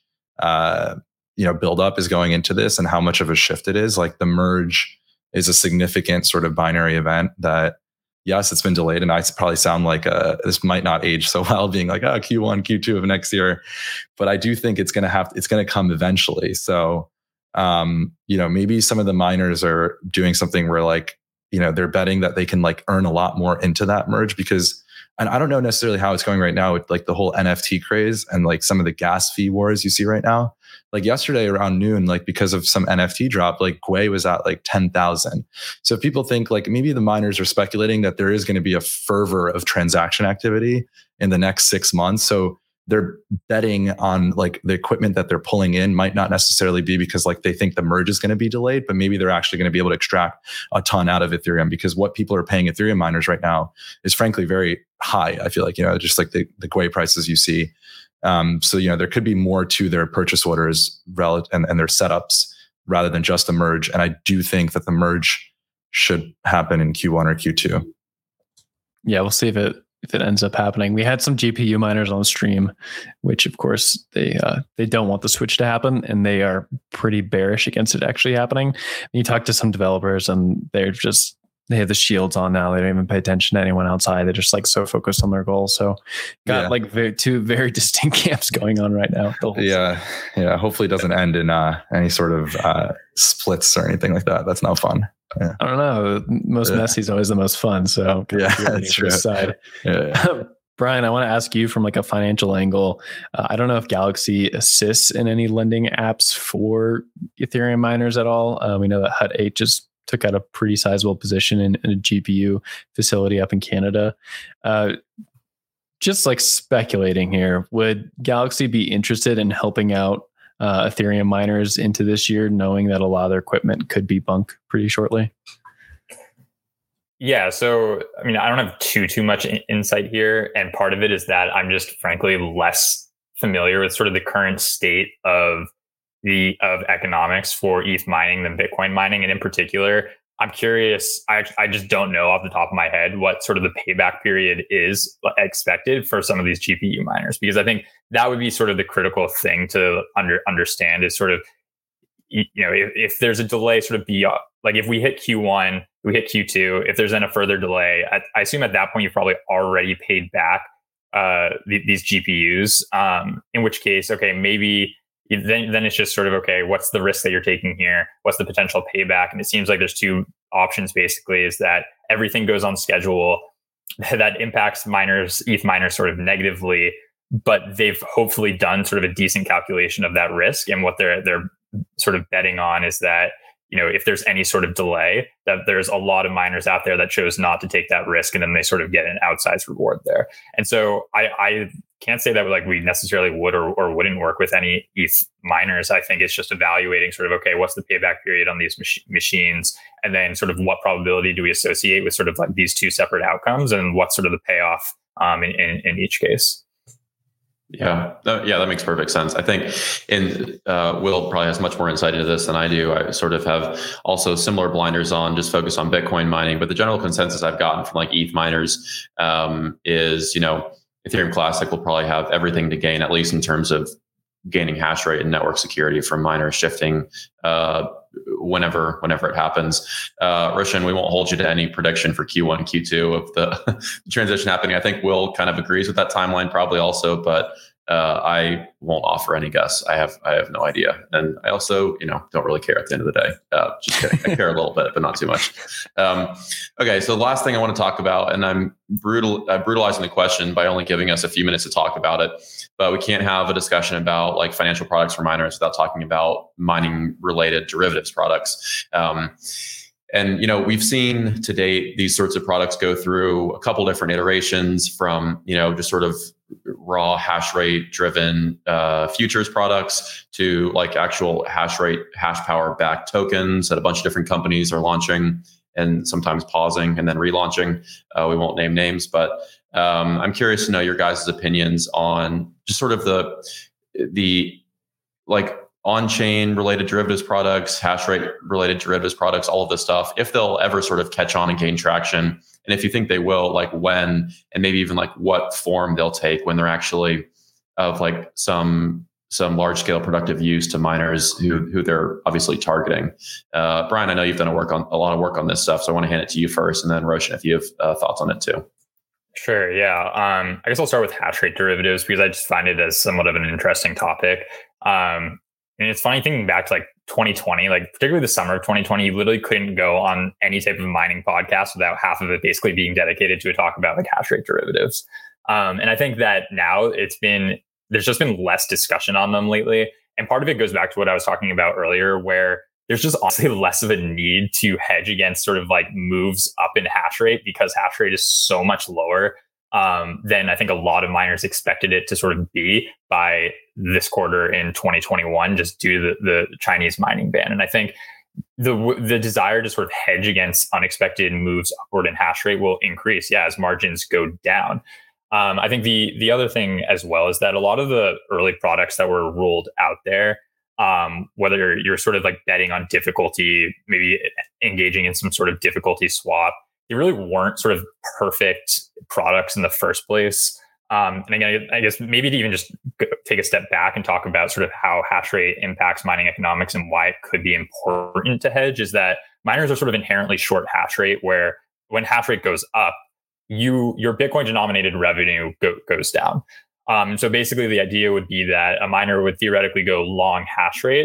build up is going into this and how much of a shift it is, like the merge is a significant sort of binary event that. Yes, it's been delayed, and I probably sound like this might not age so well, being like Q1, Q2 of next year, but I do think it's going to come eventually. So, maybe some of the miners are doing something where like, they're betting that they can like earn a lot more into that merge, because, and I don't know necessarily how it's going right now with like the whole NFT craze and like some of the gas fee wars you see right now. Like yesterday around noon, like because of some NFT drop, like Gwei was at like 10,000. So people think like maybe the miners are speculating that there is going to be a fervor of transaction activity in the next 6 months. So they're betting on like the equipment that they're pulling in might not necessarily be because like they think the merge is going to be delayed, but maybe they're actually going to be able to extract a ton out of Ethereum, because what people are paying Ethereum miners right now is frankly very high. I feel like, just like the Gwei prices you see. So, there could be more to their purchase orders and their setups rather than just the merge. And I do think that the merge should happen in Q1 or Q2. Yeah, we'll see if it ends up happening. We had some GPU miners on the stream, which of course they don't want the switch to happen, and they are pretty bearish against it actually happening. And you talk to some developers, and they have the shields on now. They don't even pay attention to anyone outside. They're just like so focused on their goal. So got two very distinct camps going on right now. Yeah. Hopefully it doesn't end in any sort of splits or anything like that. That's not fun. Yeah. I don't know. Most messy is always the most fun. So that's true. Side. Brian, I want to ask you from like a financial angle. I don't know if Galaxy assists in any lending apps for Ethereum miners at all. We know that Hut 8 just took out a pretty sizable position in a GPU facility up in Canada. Just like speculating here, would Galaxy be interested in helping out Ethereum miners into this year, knowing that a lot of their equipment could be bunk pretty shortly? Yeah. So, I mean, I don't have too much insight here. And part of it is that I'm just frankly less familiar with sort of the current state of economics for ETH mining than Bitcoin mining. And in particular, I'm curious, I just don't know off the top of my head what sort of the payback period is expected for some of these GPU miners, because I think that would be sort of the critical thing to understand is sort of, if there's a delay sort of beyond, like if we hit Q1, we hit Q2, if there's then a further delay, I assume at that point you've probably already paid back these GPUs, in which case, okay, maybe then it's just sort of, okay, what's the risk that you're taking here? What's the potential payback? And it seems like there's two options basically, is that everything goes on schedule that impacts ETH miners sort of negatively, but they've hopefully done sort of a decent calculation of that risk. And what they're sort of betting on is that, if there's any sort of delay, that there's a lot of miners out there that chose not to take that risk, and then they sort of get an outsized reward there. And so I can't say that like we necessarily would or wouldn't work with any ETH miners. I think it's just evaluating sort of, okay, what's the payback period on these machines? And then sort of what probability do we associate with sort of like these two separate outcomes, and what's sort of the payoff in each case? Yeah, that makes perfect sense. I think, Will probably has much more insight into this than I do. I sort of have also similar blinders on, just focus on Bitcoin mining. But the general consensus I've gotten from like ETH miners is, Ethereum Classic will probably have everything to gain, at least in terms of gaining hash rate and network security from miners shifting whenever it happens. Roshan, we won't hold you to any prediction for Q1 and Q2 of the transition happening. I think Will kind of agrees with that timeline probably also, but I won't offer any guess. I have no idea. And I also, don't really care at the end of the day. Just kidding. I care a little bit, but not too much. Okay. So the last thing I want to talk about, and I'm brutalizing the question by only giving us a few minutes to talk about it, but we can't have a discussion about like financial products for miners without talking about mining related derivatives products. And, we've seen to date these sorts of products go through a couple different iterations from, just sort of raw hash rate driven futures products to like actual hash power backed tokens that a bunch of different companies are launching and sometimes pausing and then relaunching. We won't name names, but I'm curious to know your guys' opinions on just sort of the like on-chain related derivatives products, hash rate related derivatives products, all of this stuff, if they'll ever sort of catch on and gain traction. And if you think they will, like when, and maybe even like what form they'll take when they're actually of like some large scale productive use to miners who they're obviously targeting. Brian, I know you've done a lot of work on this stuff, so I want to hand it to you first, and then Roshan, if you have thoughts on it too. Sure. Yeah. I guess I'll start with hash rate derivatives because I just find it as somewhat of an interesting topic. And it's funny thinking back to like 2020, like particularly the summer of 2020, you literally couldn't go on any type of mining podcast without half of it basically being dedicated to a talk about like hash rate derivatives. And I think that now there's just been less discussion on them lately. And part of it goes back to what I was talking about earlier, where there's just honestly less of a need to hedge against sort of like moves up in hash rate because hash rate is so much lower than I think a lot of miners expected it to sort of be by this quarter in 2021, just due to the Chinese mining ban. And I think the desire to sort of hedge against unexpected moves upward in hash rate will increase, as margins go down. I think the other thing as well is that a lot of the early products that were rolled out there, whether you're sort of like betting on difficulty, maybe engaging in some sort of difficulty swap, they really weren't sort of perfect products in the first place. And again, I guess maybe to even just take a step back and talk about sort of how hash rate impacts mining economics and why it could be important to hedge, is that miners are sort of inherently short hash rate, where when hash rate goes up, your Bitcoin denominated revenue goes down. So basically the idea would be that a miner would theoretically go long hash rate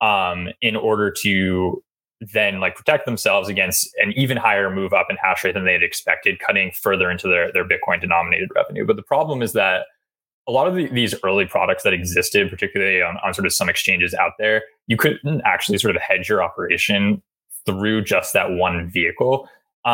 in order to then like protect themselves against an even higher move up in hash rate than they had expected, cutting further into their Bitcoin denominated revenue. But the problem is that a lot of these early products that existed, particularly on sort of some exchanges out there, you couldn't actually sort of hedge your operation through just that one vehicle,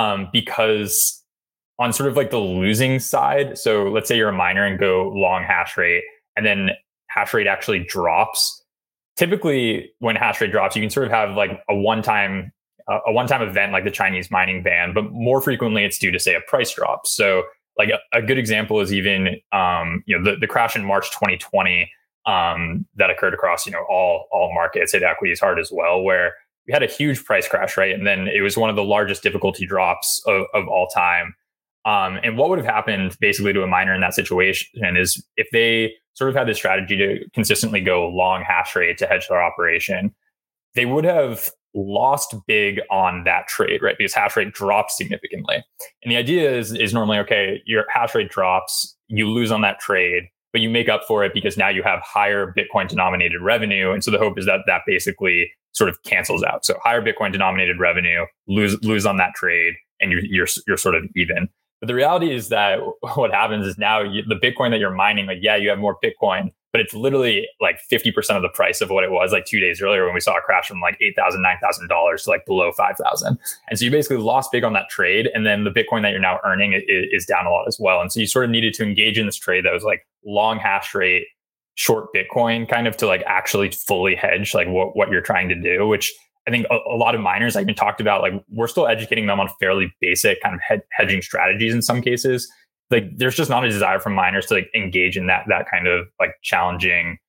because on sort of like the losing side, so let's say you're a miner and go long hash rate, and then hash rate actually drops. Typically, when hash rate drops, you can sort of have like a one-time event like the Chinese mining ban, but more frequently it's due to, say, a price drop. So like a good example is even the crash in March 2020 that occurred across all markets. Hit equities hard as well, where we had a huge price crash, right? And then it was one of the largest difficulty drops of all time. And what would have happened basically to a miner in that situation is if they sort of had this strategy to consistently go long hash rate to hedge their operation, they would have lost big on that trade, right? Because hash rate drops significantly. And the idea is normally, okay, your hash rate drops, you lose on that trade, but you make up for it because now you have higher Bitcoin denominated revenue. And so the hope is that that basically sort of cancels out. So higher Bitcoin denominated revenue, lose on that trade, and you're sort of even. But the reality is that what happens is now the Bitcoin that you're mining, like, you have more Bitcoin, but it's literally like 50% of the price of what it was like 2 days earlier when we saw a crash from like $8,000, $9,000 to like below 5,000. And so you basically lost big on that trade. And then the Bitcoin that you're now earning is down a lot as well. And so you sort of needed to engage in this trade that was like long hash rate, short Bitcoin, kind of to like actually fully hedge like what you're trying to do, which I think a lot of miners I've been talked about, like we're still educating them on fairly basic kind of hedging strategies in some cases. Like there's just not a desire from miners to like engage in that kind of like challenging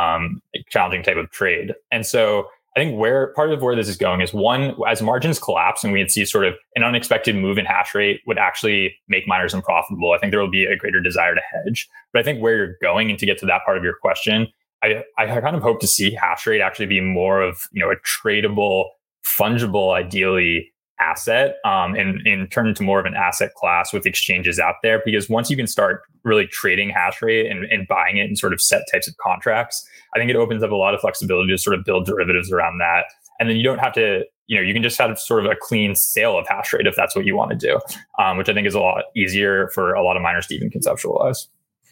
type of trade. And so I think part of where this is going is, one, as margins collapse and we'd see sort of an unexpected move in hash rate would actually make miners unprofitable. I think there will be a greater desire to hedge. But I think where you're going, and to get to that part of your question, I kind of hope to see hash rate actually be more of a tradable, fungible, ideally, asset, and turn into more of an asset class with exchanges out there. Because once you can start really trading hash rate and buying it in sort of set types of contracts, I think it opens up a lot of flexibility to sort of build derivatives around that. And then you don't have to, you can just have sort of a clean sale of hash rate if that's what you want to do, which I think is a lot easier for a lot of miners to even conceptualize.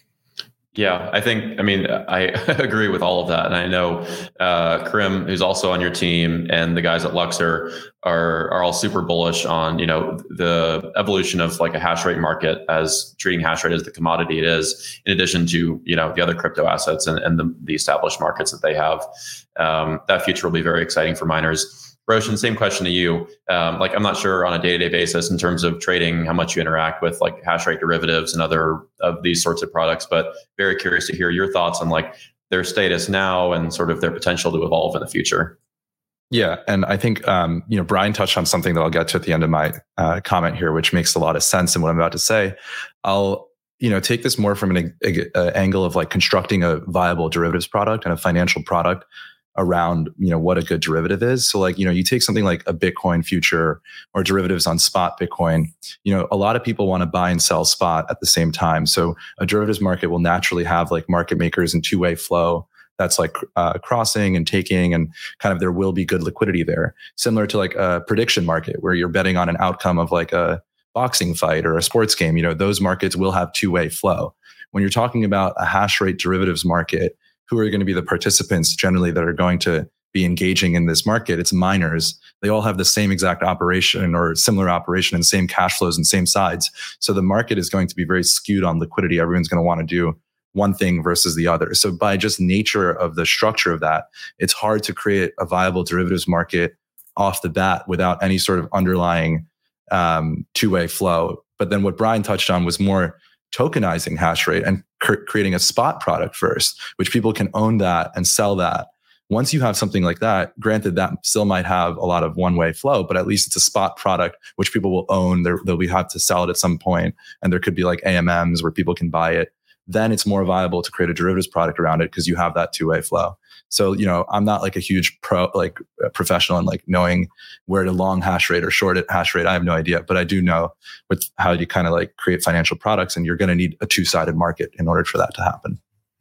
Yeah, I agree with all of that. And I know Karim, who's also on your team, and the guys at Luxor are all super bullish on, the evolution of like a hash rate market, as treating hash rate as the commodity it is, in addition to, the other crypto assets and the established markets that they have. That future will be very exciting for miners. Roshan, same question to you. I'm not sure on a day-to-day basis in terms of trading how much you interact with like hash rate derivatives and other of these sorts of products, but very curious to hear your thoughts on like their status now and sort of their potential to evolve in the future. Yeah, and I think Brian touched on something that I'll get to at the end of my comment here, which makes a lot of sense in what I'm about to say. I'll take this more from an angle of like constructing a viable derivatives product and a financial product around what a good derivative is. So like you take something like a Bitcoin future or derivatives on spot Bitcoin. A lot of people want to buy and sell spot at the same time. So a derivatives market will naturally have like market makers and two-way flow. That's like crossing and taking, and kind of there will be good liquidity there. Similar to like a prediction market where you're betting on an outcome of like a boxing fight or a sports game. Those markets will have two-way flow. When you're talking about a hash rate derivatives market, who are going to be the participants generally that are going to be engaging in this market. It's miners. They all have the same exact operation or similar operation and same cash flows and same sides. So the market is going to be very skewed on liquidity. Everyone's going to want to do one thing versus the other. So by just nature of the structure of that, it's hard to create a viable derivatives market off the bat without any sort of underlying two-way flow. But then what Brian touched on was more tokenizing hash rate and creating a spot product first, which people can own that and sell that. Once you have something like that, granted that still might have a lot of one-way flow, but at least it's a spot product which people will own. They'll have to sell it at some point, and there could be like AMMs where people can buy it. Then it's more viable to create a derivatives product around it because you have that two-way flow. So, I'm not like a huge professional in like knowing where to long hash rate or short it hash rate. I have no idea, but I do know with how you kind of like create financial products, and you're going to need a two-sided market in order for that to happen.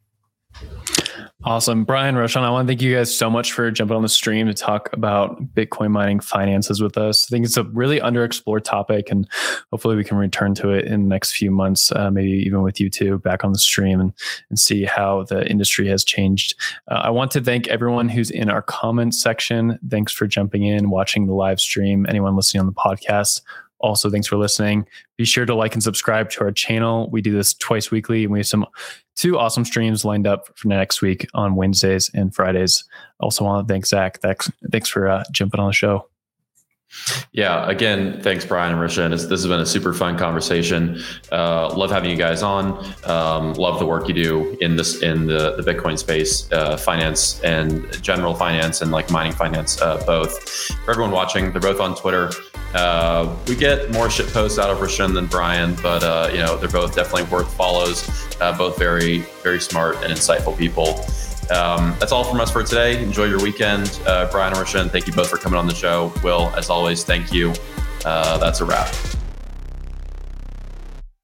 Awesome. Brian, Roshan, I want to thank you guys so much for jumping on the stream to talk about Bitcoin mining finances with us. I think it's a really underexplored topic, and hopefully we can return to it in the next few months, maybe even with you two back on the stream and see how the industry has changed. I want to thank everyone who's in our comments section. Thanks for jumping in, watching the live stream. Anyone listening on the podcast, also, thanks for listening. Be sure to like and subscribe to our channel. We do this twice weekly, and we have two awesome streams lined up for next week on Wednesdays and Fridays. Also want to thank Zach. Thanks for jumping on the show. Yeah, again, thanks, Brian and Roshan. This has been a super fun conversation. Love having you guys on. Love the work you do in the Bitcoin space, finance and general finance and like mining finance, both. For everyone watching, they're both on Twitter. We get more shit posts out of Roshan than Brian, but they're both definitely worth follows. Both very, very smart and insightful people. That's all from us for today. Enjoy your weekend. Brian and Roshan, thank you both for coming on the show. Will, as always, thank you. That's a wrap.